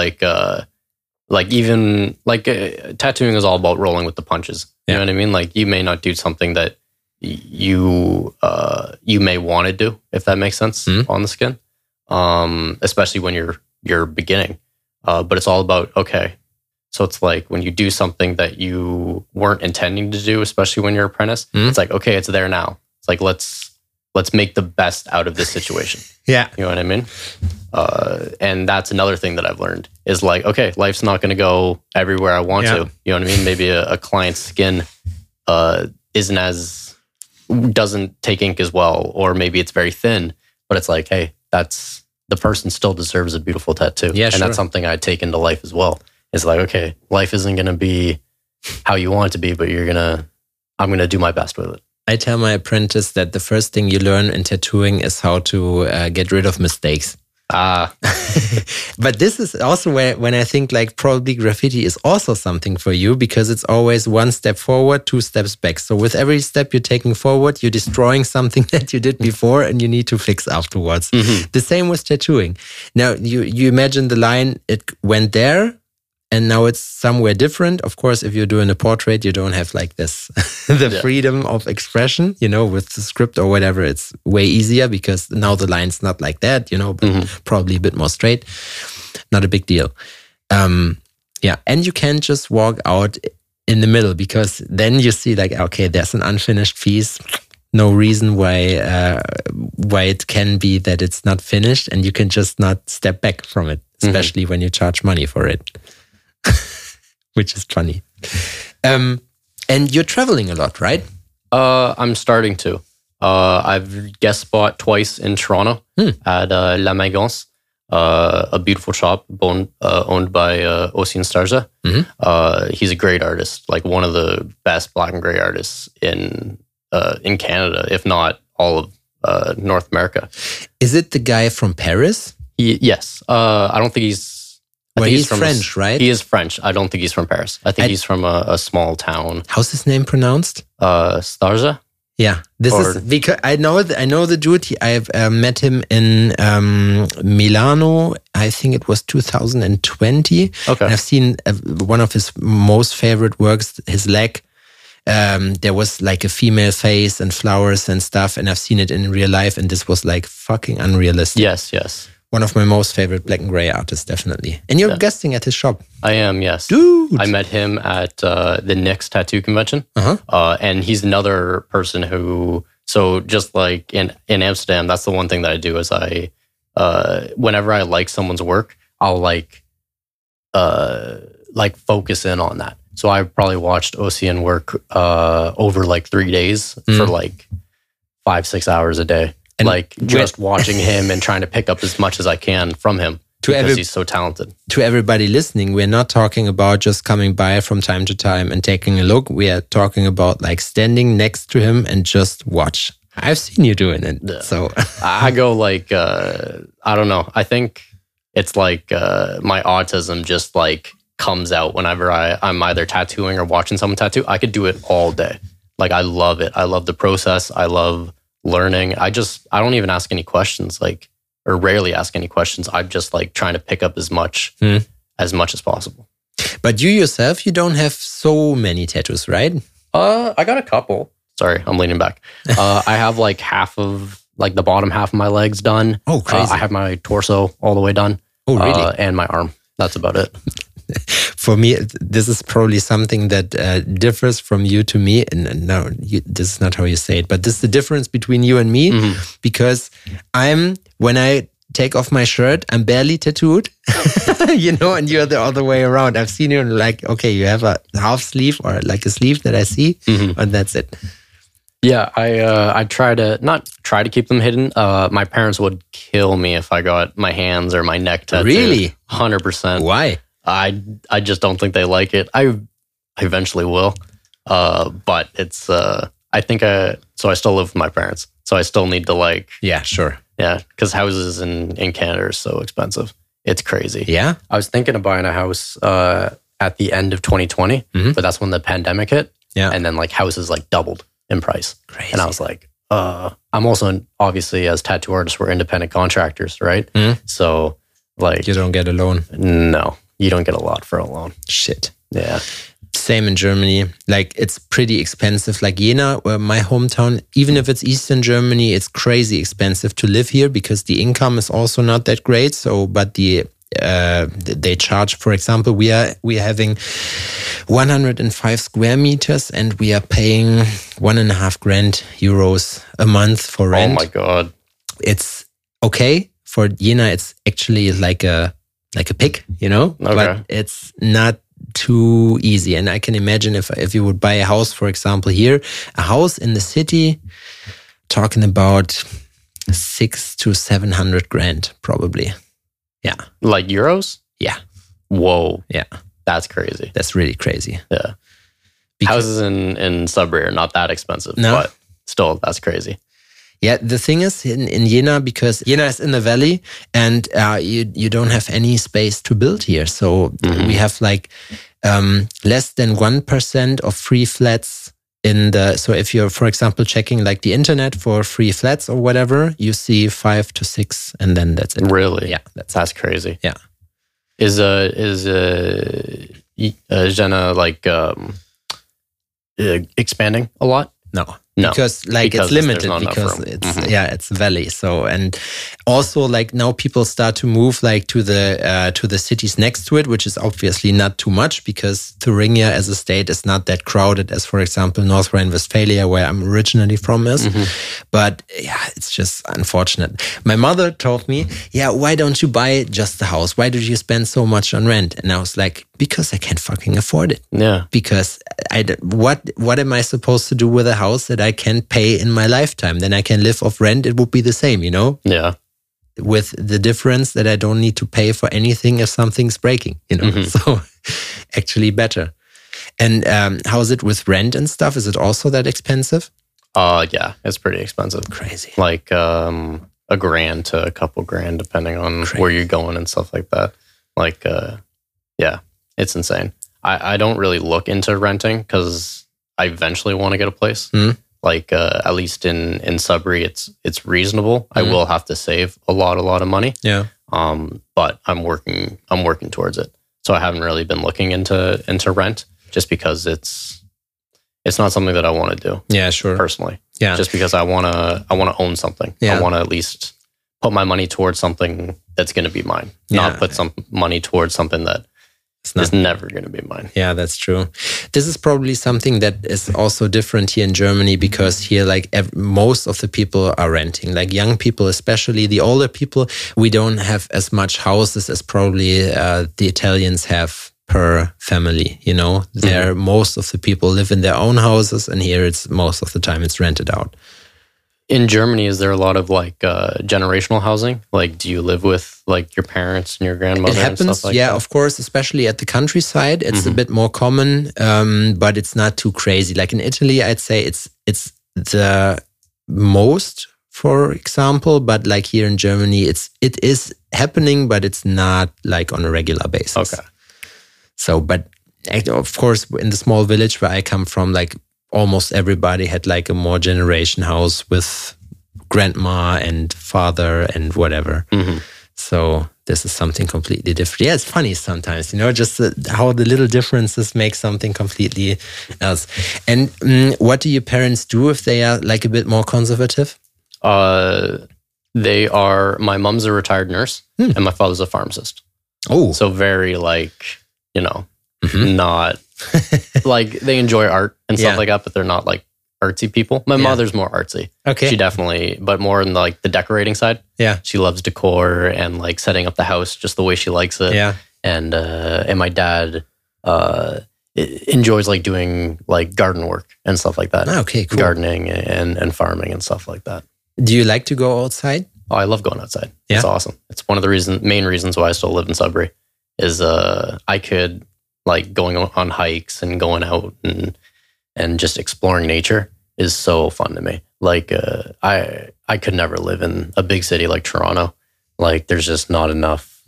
even tattooing is all about rolling with the punches. You know what I mean? Like you may not do something that you may want to do, if that makes sense, on the skin, especially when you're beginning. But it's all about, okay, so it's like when you do something that you weren't intending to do, especially when you're an apprentice, it's like, okay, it's there now. It's like, let's make the best out of this situation. Yeah. You know what I mean? And that's another thing that I've learned is like, okay, life's not going to go everywhere I want to. You know what I mean? Maybe a client's skin doesn't take ink as well, or maybe it's very thin, but it's like, hey, the person still deserves a beautiful tattoo. Yeah, and that's something I take into life as well. It's like, okay, life isn't going to be how you want it to be, but I'm going to do my best with it. I tell my apprentice that the first thing you learn in tattooing is how to get rid of mistakes. But this is also when I think like probably graffiti is also something for you, because it's always 1 step forward, 2 steps back. So with every step you're taking forward, you're destroying something that you did before and you need to fix afterwards. The same with tattooing. Now you imagine the line, it went there and now it's somewhere different. Of course, if you're doing a portrait, you don't have like this, freedom of expression, you know, with the script or whatever, it's way easier because now the line's not like that, you know, but probably a bit more straight. Not a big deal. And you can just walk out in the middle, because then you see like, okay, there's an unfinished piece. No reason why it can be that it's not finished, and you can just not step back from it, especially when you charge money for it. Which is funny. And you're traveling a lot, right? I'm starting to. I've guest spot twice in Toronto at La Magance, a beautiful shop owned by Ossian Starza. He's a great artist, like one of the best black and gray artists in Canada, if not all of North America. Is it the guy from Paris? Yes. I don't think he's... he's French, right? He is French. I don't think he's from Paris. I think he's from a small town. How's his name pronounced? Starza. Yeah, this is because I know the dude. I've met him in Milano. I think it was 2020. Okay, and I've seen one of his most favorite works, his leg. There was like a female face and flowers and stuff, and I've seen it in real life, and this was like fucking unrealistic. Yes. One of my most favorite black and gray artists, definitely. And you're guesting at his shop. I am, yes. Dude! I met him at the NYX tattoo convention. And he's another person who, so just like in Amsterdam, that's the one thing that I do is whenever I like someone's work, I'll like focus in on that. So I probably watched Ossian work over like 3 days for like 5-6 hours a day. And like just watching him and trying to pick up as much as I can from him because he's so talented. To everybody listening, we're not talking about just coming by from time to time and taking a look. We are talking about like standing next to him and just watch. I've seen you doing it. Yeah. So I go like, I don't know. I think it's like my autism just like comes out whenever I'm either tattooing or watching someone tattoo. I could do it all day. Like I love it. I love the process. I love learning. I don't even ask any questions, like, or rarely ask any questions. I'm just like trying to pick up as much as possible. But you yourself, you don't have so many tattoos, right? I got a couple. Sorry, I'm leaning back. I have like half of like the bottom half of my legs done. Oh, crazy. I have my torso all the way done. Oh, really? And my arm. That's about it. For me, this is probably something that differs from you to me. And no, this is not how you say it, but this is the difference between you and me because when I take off my shirt, I'm barely tattooed, and you're the other way around. I've seen you like, okay, you have a half sleeve or like a sleeve that I see, and that's it. Yeah, I not try to keep them hidden. My parents would kill me if I got my hands or my neck tattooed. Really? 100%. Why? I just don't think they like it. I eventually will. But it's, I think so I still live with my parents. So I still need to like. Yeah, sure. Yeah, because houses in Canada are so expensive. It's crazy. Yeah? I was thinking of buying a house at the end of 2020, but that's when the pandemic hit. Yeah. And then like houses like doubled in price. Crazy. And I was like, I'm also, obviously, as tattoo artists, we're independent contractors, right? So like. You don't get a loan? No. You don't get a lot for a loan. Shit. Yeah. Same in Germany. Like it's pretty expensive. Like Jena, my hometown, even if it's Eastern Germany, it's crazy expensive to live here because the income is also not that great. So, but they charge, for example, we are having 105 square meters and we are paying €1.5 grand a month for rent. Oh my God. It's okay. For Jena, it's actually like a pig, Okay. But it's not too easy. And I can imagine if you would buy a house, for example, here, a house in the city, talking about 600 to 700 grand, probably. Yeah. Like euros? Yeah. Whoa. Yeah. That's crazy. That's really crazy. Yeah. Houses in Sudbury are not that expensive, but still, that's crazy. Yeah, the thing is in Jena, because Jena is in the valley and you don't have any space to build here. So we have like less than 1% of free flats so if you're, for example, checking like the internet for free flats or whatever, you see 5 to 6 and then that's it. Really? Yeah. That's crazy. Yeah. Is Jena like expanding a lot? No. Because it's limited because it's it's valley. So and also like now people start to move like to the cities next to it, which is obviously not too much because Thuringia as a state is not that crowded as, for example, North Rhine-Westphalia, where I'm originally from, is. But yeah, it's just unfortunate. My mother told me, "Yeah, why don't you buy just the house? Why do you spend so much on rent?" And I was like, "Because I can't fucking afford it." Yeah. Because what am I supposed to do with a house that I can't pay in my lifetime? Then I can live off rent. It would be the same, Yeah. With the difference that I don't need to pay for anything if something's breaking, So actually better. And how is it with rent and stuff? Is it also that expensive? Yeah, it's pretty expensive. Crazy. Like $1,000 to a couple grand, depending on where you're going and stuff like that. Like, yeah, it's insane. I don't really look into renting because I eventually want to get a place. Like at least in Sudbury, it's reasonable. I will have to save a lot of money. Yeah. But I'm working towards it. So I haven't really been looking into rent just because it's not something that I want to do. Yeah, sure. Personally. Yeah. Just because I want to own something. Yeah. I want to at least put my money towards something that's going to be mine. Not put some money towards something that is never going to be mine. Yeah, that's true. This is probably something that is also different here in Germany, because here, like most of the people are renting, like young people, especially the older people. We don't have as much houses as probably the Italians have per family. You know, there most of the people live in their own houses, and here it's most of the time it's rented out. In Germany, is there a lot of like generational housing? Like, do you live with like your parents and your grandmother? It happens, and stuff like that? of course, especially at the countryside. It's a bit more common, but it's not too crazy. Like in Italy, I'd say it's the most, for example. But like here in Germany, it is happening, but it's not like on a regular basis. Okay. So, but of course, in the small village where I come from, like almost everybody had like a more generation house with grandma and father and whatever. So this is something completely different. Yeah, it's funny sometimes, you know, just how the little differences make something completely else. And what do your parents do if they are like a bit more conservative? They are, my mom's a retired nurse and my father's a pharmacist. Oh. So very like, you know, not like they enjoy art and stuff like that, but they're not like artsy people. My mother's more artsy. Okay. She definitely, but more in like the decorating side. Yeah. She loves decor and like setting up the house just the way she likes it. Yeah. And my dad enjoys like doing like garden work and stuff like that. Okay, cool. Gardening and farming and stuff like that. Do you like to go outside? Oh, I love going outside. Yeah. It's awesome. It's one of the main reasons why I still live in Sudbury is I could like going on hikes and going out and just exploring nature is so fun to me. Like I could never live in a big city like Toronto. Like there's just not enough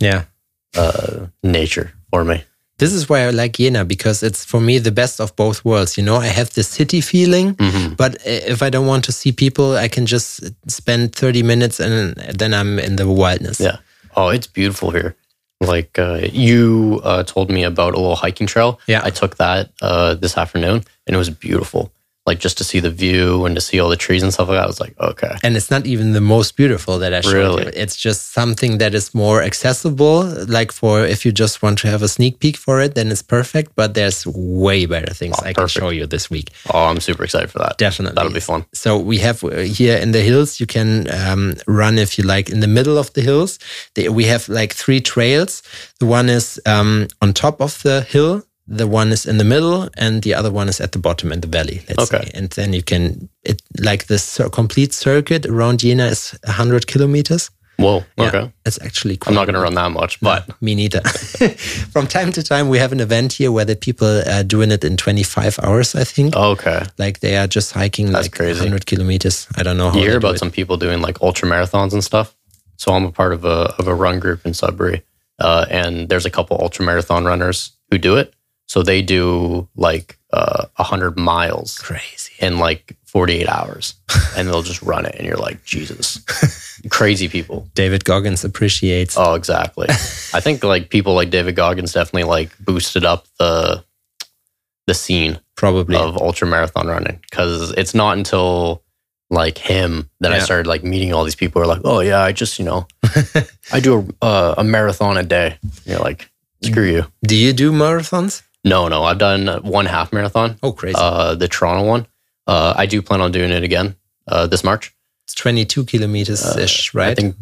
nature for me. This is why I like Jena, because it's for me the best of both worlds. You know, I have the city feeling, but if I don't want to see people, I can just spend 30 minutes and then I'm in the wildness. Yeah. Oh, it's beautiful here. Like you told me about a little hiking trail. Yeah. I took that this afternoon and it was beautiful. Like just to see the view and to see all the trees and stuff like that, I was like, okay. And it's not even the most beautiful that I showed you. It's just something that is more accessible. Like for if you just want to have a sneak peek for it, then it's perfect. But there's way better things I can show you this week. Oh, I'm super excited for that. Definitely. That'll be fun. So we have here in the hills, you can run if you like in the middle of the hills. We have like 3 trails. The one is on top of the hill. The one is in the middle and the other one is at the bottom in the valley, let's say. And then you can, like this complete circuit around Jena is 100 kilometers. Whoa, yeah, okay. It's actually cool. I'm not going to run that much, but... No, me neither. From time to time, we have an event here where the people are doing it in 25 hours, I think. Okay. Like they are just hiking like crazy. 100 kilometers. I don't know how you hear about some people doing like ultra marathons and stuff. So I'm a part of a run group in Sudbury. And there's a couple ultra marathon runners who do it. So they do like 100 miles crazy in like 48 hours and they'll just run it. And you're like, Jesus, crazy people. David Goggins appreciates. Oh, exactly. I think like people like David Goggins definitely like boosted up the scene probably of ultra marathon running. Cause it's not until like him that I started like meeting all these people who are like, oh yeah, I just, you know, I do a marathon a day. And you're like, screw you. Do you do marathons? No, I've done 1 half marathon. Oh, crazy. The Toronto one. I do plan on doing it again this March. It's 22 kilometers-ish, right? I think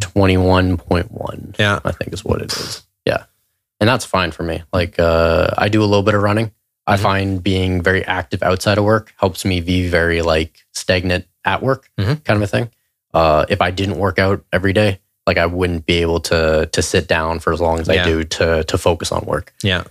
21.1. Yeah. I think is what it is. Yeah. And that's fine for me. Like, I do a little bit of running. I find being very active outside of work helps me be very like stagnant at work kind of a thing. If I didn't work out every day, like I wouldn't be able to sit down for as long as I do to focus on work. Yeah.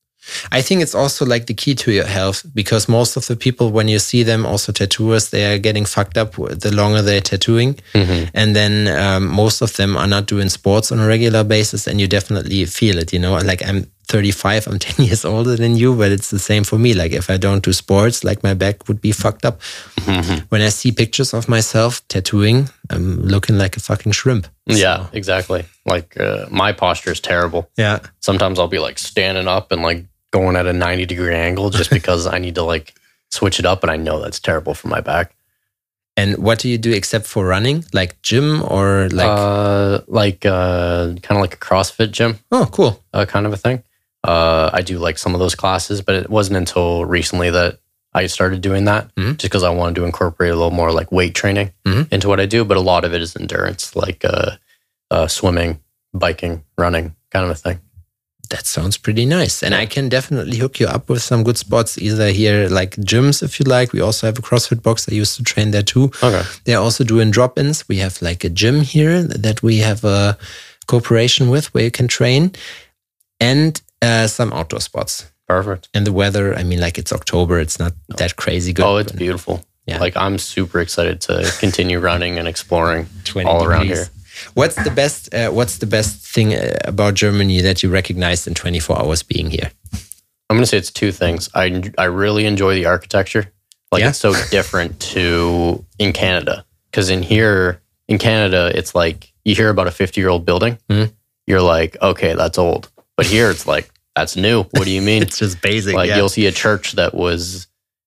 I think it's also like the key to your health, because most of the people, when you see them, also tattooers, they are getting fucked up the longer they're tattooing. And then most of them are not doing sports on a regular basis, and you definitely feel it, you know, like I'm 35, I'm 10 years older than you, but it's the same for me. Like if I don't do sports, like my back would be fucked up. When I see pictures of myself tattooing, I'm looking like a fucking shrimp. Yeah, exactly. Like my posture is terrible. Yeah. Sometimes I'll be like standing up and like going at a 90-degree angle just because I need to like switch it up, and I know that's terrible for my back. And what do you do except for running? Like gym or like? Kind of like a CrossFit gym. Oh, cool. Kind of a thing. I do like some of those classes, but it wasn't until recently that I started doing that, just because I wanted to incorporate a little more like weight training into what I do. But a lot of it is endurance, like swimming, biking, running, kind of a thing. That sounds pretty nice. And I can definitely hook you up with some good spots, either here, like gyms, if you like. We also have a CrossFit box. I used to train there too. Okay. They're also doing drop-ins. We have like a gym here that we have a cooperation with where you can train, and some outdoor spots. Perfect. And the weather, I mean, like it's October. It's not that crazy good. Oh, it's beautiful. Yeah. Like I'm super excited to continue running and exploring all around here. What's the best thing about Germany that you recognized in 24 hours being here? I'm going to say it's two things. I really enjoy the architecture. Like it's so different to in Canada. Because in Canada, it's like you hear about a 50-year-old building. You're like, okay, that's old. But here it's like, that's new. What do you mean? It's just basic. Like you'll see a church that was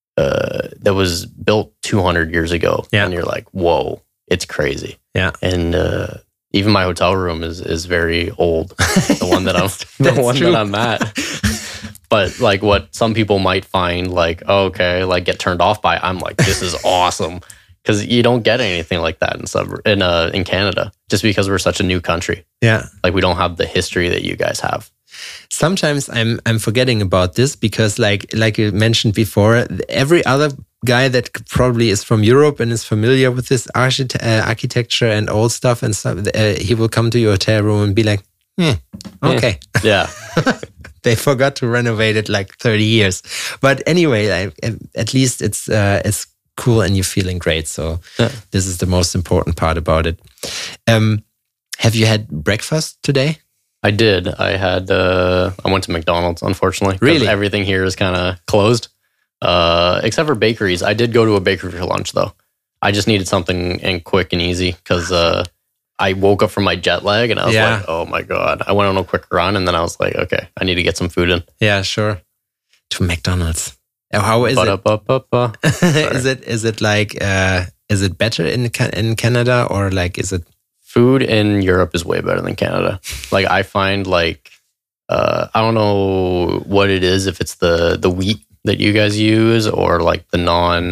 built 200 years ago. And you're like, whoa, it's crazy. Yeah. And even my hotel room is very old. The one that I'm at. But like what some people might find like, okay, like get turned off by, I'm like, this is awesome. Because you don't get anything like that in Canada, just because we're such a new country. Yeah. Like we don't have the history that you guys have. Sometimes I'm forgetting about this because like you mentioned before, every other guy that probably is from Europe and is familiar with this architecture and old stuff and stuff, he will come to your hotel room and be like, okay. Yeah. They forgot to renovate it like 30 years. But anyway, at least it's cool and you're feeling great. So this is the most important part about it. Have you had breakfast today? I did. I went to McDonald's, unfortunately. Really? Everything here is kind of closed. Except for bakeries. I did go to a bakery for lunch, though. I just needed something quick and easy because I woke up from my jet lag and I was like, oh my God. I went on a quick run and then I was like, okay, I need to get some food in. Yeah, sure. To McDonald's. How is it? Is it like, is it better in Canada or like, is it? Food in Europe is way better than Canada. Like I find like, I don't know what it is, if it's the wheat that you guys use or like the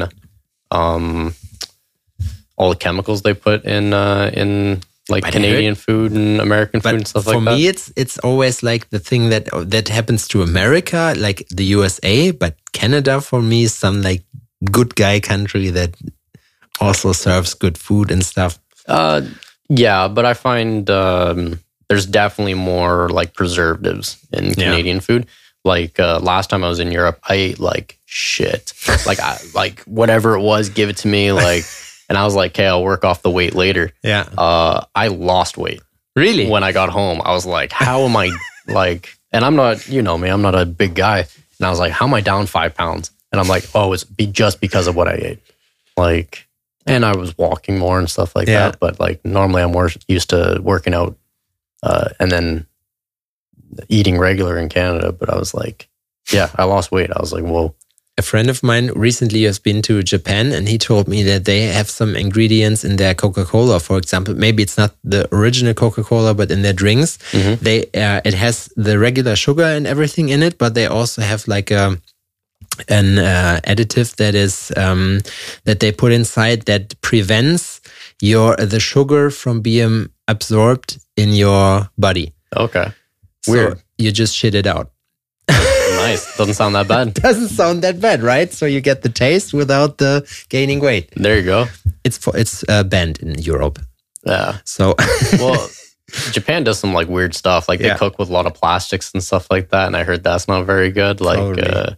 all the chemicals they put in like Canadian food and American food and stuff like that. For me, it's always like the thing that happens to America, like the USA, but Canada for me is some like good guy country that also serves good food and stuff. Yeah, but I find there's definitely more like preservatives in Canadian food. Like last time I was in Europe, I ate like shit. Like whatever it was, give it to me. Like, and I was like, okay, I'll work off the weight later. Yeah. I lost weight. Really? When I got home, I was like, how am I like? And I'm not, you know me, I'm not a big guy. And I was like, how am I down 5 pounds? And I'm like, oh, it's just because of what I ate. Like. And I was walking more and stuff like that. But like normally I'm more used to working out and then eating regular in Canada. But I was like, I lost weight. I was like, whoa. A friend of mine recently has been to Japan and he told me that they have some ingredients in their Coca-Cola, for example. Maybe it's not the original Coca-Cola, but in their drinks, it has the regular sugar and everything in it, but they also have like an additive that is that they put inside that prevents the sugar from being absorbed in your body. Okay. Weird. So you just shit it out. Nice. Doesn't sound that bad. Doesn't sound that bad, right? So you get the taste without the gaining weight. There you go. It's banned in Europe. Yeah. So well, Japan does some like weird stuff. Like they cook with a lot of plastics and stuff like that. And I heard that's not very good. Like, totally.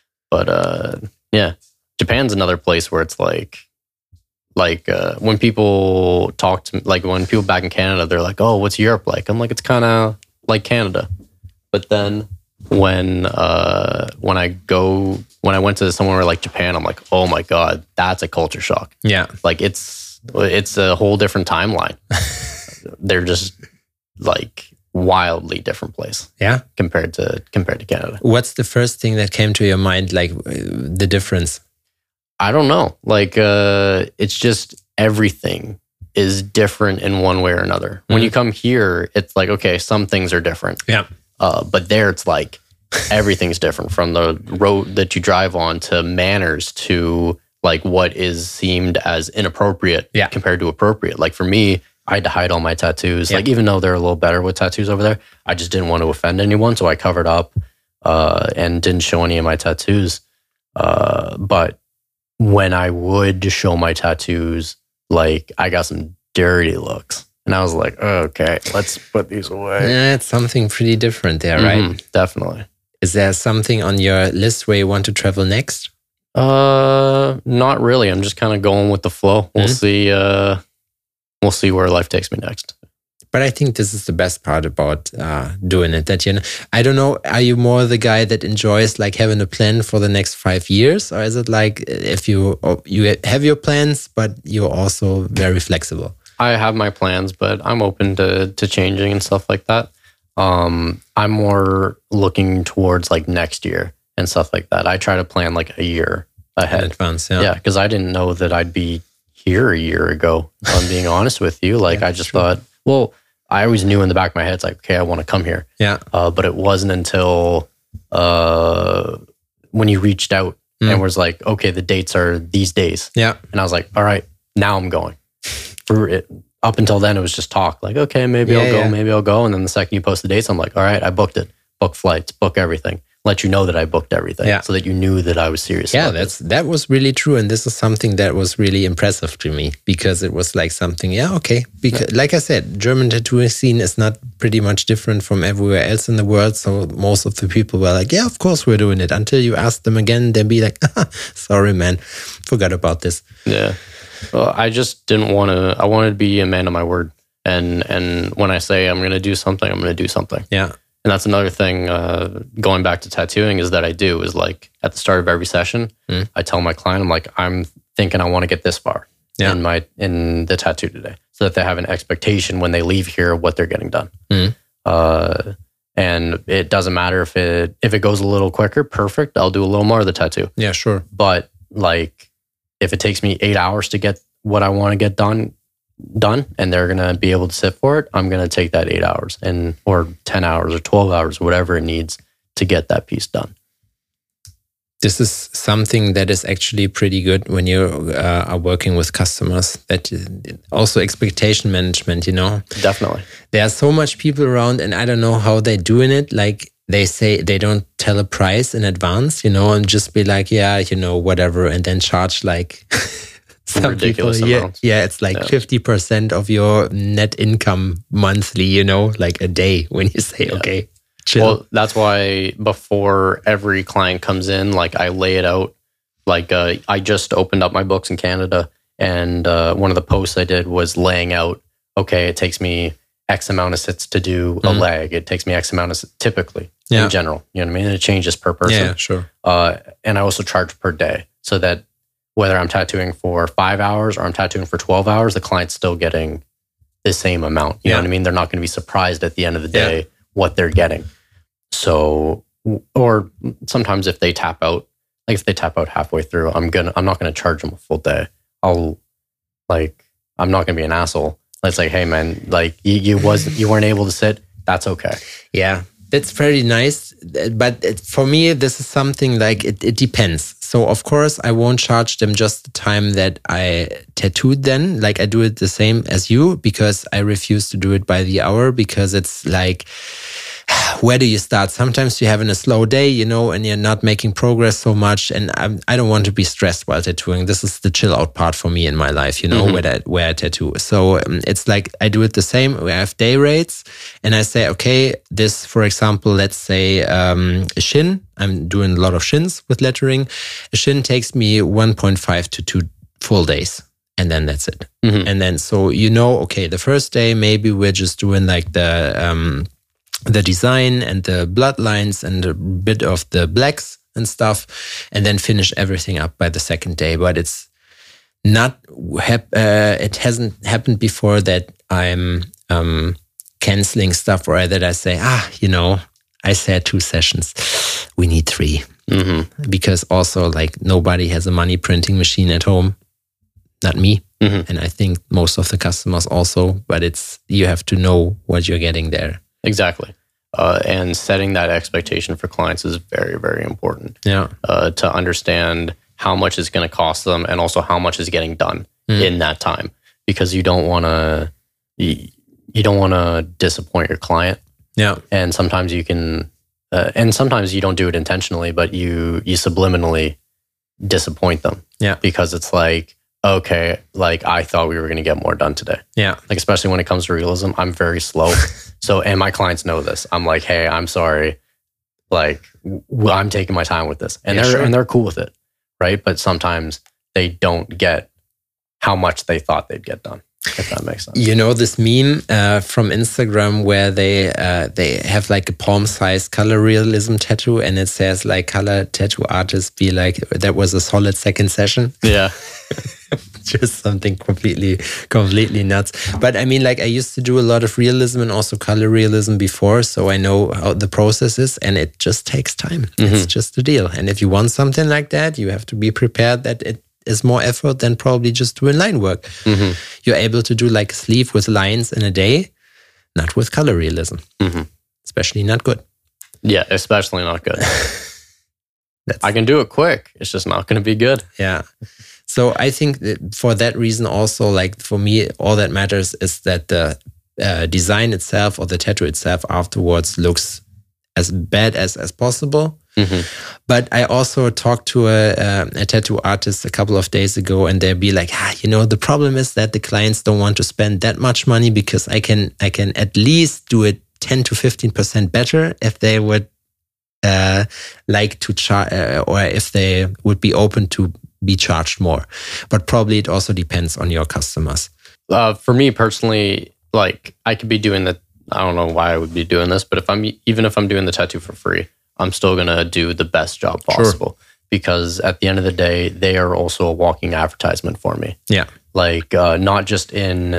Japan's another place where it's like when people talk to me, like when people back in Canada, they're like, oh, what's Europe like? I'm like, it's kind of like Canada. But then when I went to somewhere like Japan, I'm like, oh my God, that's a culture shock. Yeah. Like it's a whole different timeline. They're just like wildly different place. Yeah. Compared to Canada. What's the first thing that came to your mind, like the difference? I don't know. Like, it's just everything is different in one way or another. When you come here, it's like, okay, some things are different. Yeah. But there it's like everything's different, from the road that you drive on to manners to like what is seemed as inappropriate compared to appropriate. Like for me, I had to hide all my tattoos. Like even though they're a little better with tattoos over there, I just didn't want to offend anyone. So I covered up and didn't show any of my tattoos. But when I would show my tattoos, like I got some dirty looks. And I was like, okay, let's put these away. Yeah, it's something pretty different there, right? Definitely. Is there something on your list where you want to travel next? Not really. I'm just kind of going with the flow. We'll see. We'll see where life takes me next. But I think this is the best part about doing it. That, you know, I don't know, are you more the guy that enjoys like having a plan for the next 5 years? Or is it like if you have your plans, but you're also very flexible? I have my plans, but I'm open to changing and stuff like that. I'm more looking towards like next year and stuff like that. I try to plan like a year ahead. In advance, yeah. Because I didn't know that I'd be here a year ago, if I'm being honest with you. Like I just thought, well, I always knew in the back of my head, it's like, okay, I want to come here. Yeah. But it wasn't until when you reached out and was like, okay, the dates are these days. Yeah. And I was like, all right, now I'm going. For it, up until then, it was just talk. Like, okay, maybe I'll go, maybe I'll go. And then the second you post the dates, I'm like, all right, I booked it. Book flights, book everything. Let you know that I booked everything, so that you knew that I was serious. Yeah, that was really true, and this is something that was really impressive to me, because it was like something. Yeah, okay. Because, like I said, German tattooing scene is not pretty much different from everywhere else in the world. So most of the people were like, "Yeah, of course we're doing it." Until you ask them again, they'll be like, "Sorry, man, forgot about this." Yeah, well, I just didn't want to. I wanted to be a man of my word, and when I say I'm going to do something, I'm going to do something. Yeah. And that's another thing, going back to tattooing, is that I do is like at the start of every session, I tell my client, I'm like, I'm thinking I want to get this far in the tattoo today, so that they have an expectation when they leave here of what they're getting done. And it doesn't matter if it goes a little quicker, perfect. I'll do a little more of the tattoo. Yeah, sure. But like, if it takes me 8 hours to get what I want to get done, and they're going to be able to sit for it, I'm going to take that 8 hours or 10 hours or 12 hours, whatever it needs to get that piece done. This is something that is actually pretty good when you are working with customers. That also expectation management, you know. Definitely. There are so much people around, and I don't know how they're doing it. Like they say they don't tell a price in advance, you know, and just be like, yeah, you know, whatever, and then charge like some ridiculous amounts. Yeah, it's like 50% of your net income monthly, you know, like a day when you say, okay, chill. Well, that's why before every client comes in, like I lay it out. Like I just opened up my books in Canada, and one of the posts I did was laying out, okay, it takes me X amount of sits to do a leg. It takes me X amount of typically in general. You know what I mean? It changes per person. Yeah, sure. And I also charge per day, so that whether I'm tattooing for 5 hours or I'm tattooing for 12 hours, the client's still getting the same amount. You know what I mean? They're not going to be surprised at the end of the day what they're getting. So, or sometimes if they tap out, like if they tap out halfway through, I'm not going to charge them a full day. I'm not going to be an asshole. It's like, hey man, like you weren't able to sit. That's okay. Yeah. That's very nice. But for me, this is something like it depends. So, of course, I won't charge them just the time that I tattooed then. Like I do it the same as you, because I refuse to do it by the hour, because it's like, where do you start? Sometimes you're having a slow day, you know, and you're not making progress so much. And I don't want to be stressed while tattooing. This is the chill out part for me in my life, you know, where I tattoo. So it's like I do it the same. We have day rates, and I say, okay, this, for example, let's say a shin. I'm doing a lot of shins with lettering. A shin takes me 1.5 to 2 full days. And then that's it. And then, so, you know, okay, the first day, maybe we're just doing like the design and the bloodlines and a bit of the blacks and stuff, and then finish everything up by the second day. But it's not, it hasn't happened before that I'm canceling stuff, or that I say, you know, I said 2 sessions, we need 3. because also like nobody has a money printing machine at home, not me. And I think most of the customers also, but you have to know what you're getting there. Exactly. And setting that expectation for clients is very, very important. Yeah. To understand how much it's going to cost them and also how much is getting done in that time, because you don't want to disappoint your client. Yeah. And sometimes you can, and sometimes you don't do it intentionally, but you subliminally disappoint them. Yeah. Because it's like, okay, like I thought we were going to get more done today. Yeah. Like, especially when it comes to realism, I'm very slow. So, and my clients know this. I'm like, hey, I'm sorry. Like, I'm taking my time with this. And they're cool with it. Right. But sometimes they don't get how much they thought they'd get done, if that makes sense. You know this meme from Instagram where they have like a palm-sized color realism tattoo, and it says like color tattoo artists be like, that was a solid second session. Yeah. Just something completely nuts. But I mean, like I used to do a lot of realism and also color realism before, so I know how the process is, and it just takes time. It's just the deal. And if you want something like that, you have to be prepared that it is more effort than probably just doing line work. You're able to do like a sleeve with lines in a day, not with color realism. Especially not good. Yeah, especially not good. I can do it quick. It's just not going to be good. Yeah. So I think that for that reason also, like for me, all that matters is that the design itself or the tattoo itself afterwards looks as bad as possible. But I also talked to a tattoo artist a couple of days ago, and they'd be like, the problem is that the clients don't want to spend that much money because I can at least do it 10 to 15% better if they would like to charge, or if they would be open to be charged more. But probably it also depends on your customers. For me personally, like I could be doing the, I don't know why I would be doing this, but if I'm doing the tattoo for free, I'm still going to do the best job possible, because at the end of the day, they are also a walking advertisement for me. Yeah. Like not just in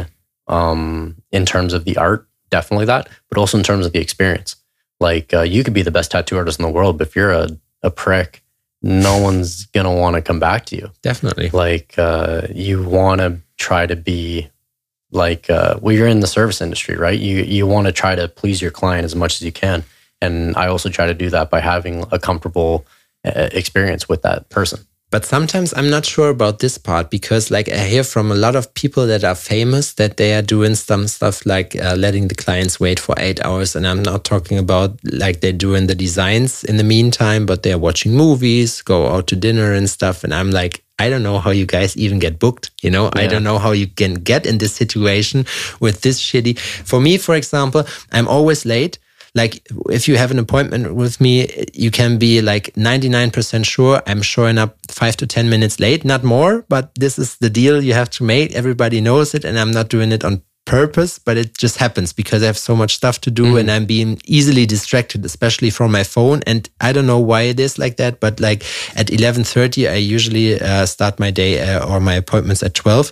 terms of the art, definitely that, but also in terms of the experience. Like you could be the best tattoo artist in the world, but if you're a prick, no one's going to want to come back to you. Definitely. Like you want to try to be like, you're in the service industry, right? You want to try to please your client as much as you can. And I also try to do that by having a comfortable experience with that person. But sometimes I'm not sure about this part, because like I hear from a lot of people that are famous that they are doing some stuff like letting the clients wait for 8 hours. And I'm not talking about like they're doing the designs in the meantime, but they're watching movies, go out to dinner and stuff. And I'm like, I don't know how you guys even get booked. I don't know how you can get in this situation with this shitty. For me, for example, I'm always late. Like if you have an appointment with me, you can be like 99% sure I'm showing up 5 to 10 minutes late, not more, but this is the deal you have to make. Everybody knows it, and I'm not doing it on purpose, but it just happens because I have so much stuff to do and I'm being easily distracted, especially from my phone. And I don't know why it is like that, but like at 11:30, I usually start my day or my appointments at 12.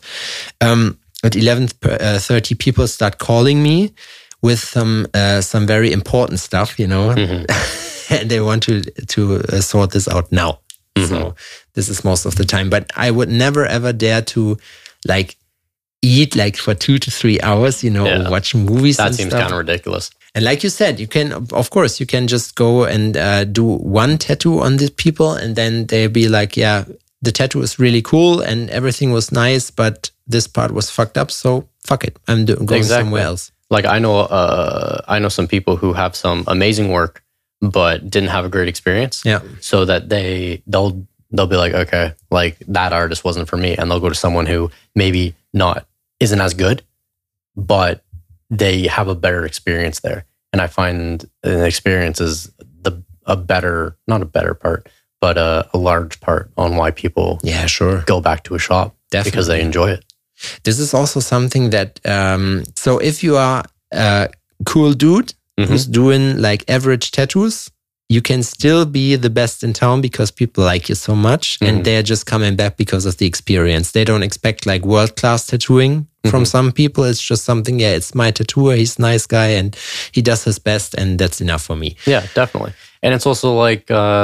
At 11:30, people start calling me with some very important stuff, and they want to sort this out now. So this is most of the time. But I would never ever dare to like eat like for 2 to 3 hours, or watch movies. That seems kind of ridiculous. And like you said, you can just go and do one tattoo on these people, and then they'll be like, yeah, the tattoo is really cool and everything was nice, but this part was fucked up. So fuck it, I'm going somewhere else. Like I know some people who have some amazing work, but didn't have a great experience. Yeah. So that they'll be like, okay, like that artist wasn't for me, and they'll go to someone who maybe isn't as good, but they have a better experience there. And I find an experience is not a better part, but a large part on why people go back to a shop. Definitely. Because they enjoy it. This is also something that, so if you are a cool dude who's doing like average tattoos, you can still be the best in town because people like you so much and they're just coming back because of the experience. They don't expect like world-class tattooing from some people. It's just something, it's my tattooer, he's a nice guy and he does his best and that's enough for me. Yeah, definitely. And it's also like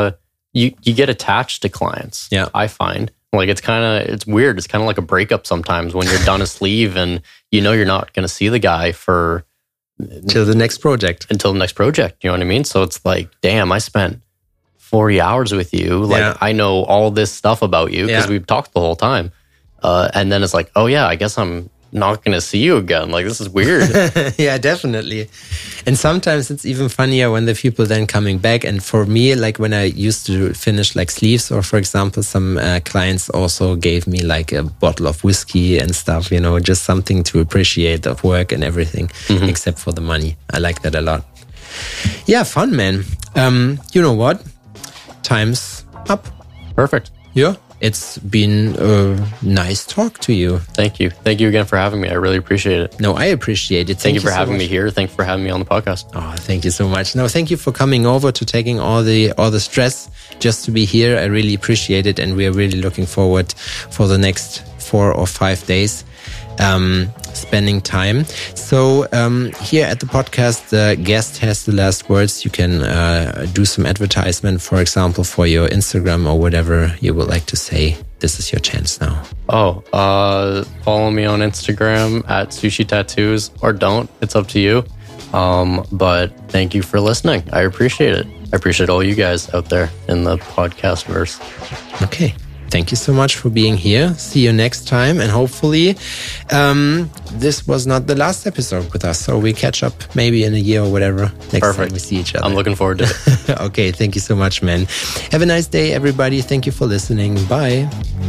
you get attached to clients. Yeah. I find like it's weird. It's kind of like a breakup sometimes when you're done a sleeve and you're not going to see the guy till the next project. Until the next project. You know what I mean? So it's like, damn, I spent 40 hours with you. Like I know all this stuff about you because we've talked the whole time. And then it's like, oh yeah, I guess I'm not going to see you again. Like, this is weird. Yeah, definitely. And sometimes it's even funnier when the people then coming back. And for me, like when I used to finish like sleeves, or for example, some clients also gave me like a bottle of whiskey and stuff, just something to appreciate the work and everything, except for the money. I like that a lot. Yeah, fun, man. You know what? Time's up. Perfect. Yeah. It's been a nice talk to you. Thank you. Thank you again for having me. I really appreciate it. No, I appreciate it. Thank you for having me here. Thank you for having me on the podcast. Oh, thank you so much. No, thank you for coming over, to taking all the stress just to be here. I really appreciate it. And we are really looking forward for the next 4 or 5 days. Spending time. So here at the podcast, the guest has the last words. You can do some advertisement, for example, for your Instagram or whatever you would like to say. This is your chance now. Follow me on Instagram at Sushi Tattoos, or don't. It's up to you. But thank you for listening. I appreciate it. I appreciate all you guys out there in the podcast verse. Okay. Thank you so much for being here. See you next time. And hopefully this was not the last episode with us. So we catch up maybe in a year or whatever. Next time we see each other. I'm looking forward to it. Okay. Thank you so much, man. Have a nice day, everybody. Thank you for listening. Bye.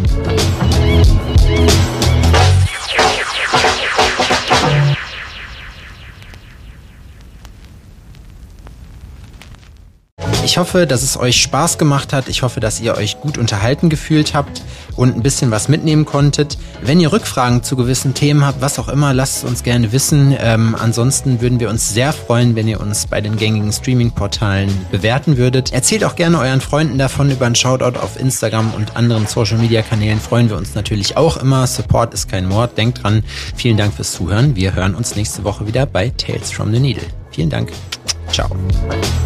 Ich hoffe, dass es euch Spaß gemacht hat. Ich hoffe, dass ihr euch gut unterhalten gefühlt habt und ein bisschen was mitnehmen konntet. Wenn ihr Rückfragen zu gewissen Themen habt, was auch immer, lasst es uns gerne wissen. Ansonsten würden wir uns sehr freuen, wenn ihr uns bei den gängigen Streaming-Portalen bewerten würdet. Erzählt auch gerne euren Freunden davon. Über einen Shoutout auf Instagram und anderen Social-Media-Kanälen freuen wir uns natürlich auch immer. Support ist kein Mord. Denkt dran. Vielen Dank fürs Zuhören. Wir hören uns nächste Woche wieder bei Tales from the Needle. Vielen Dank. Ciao.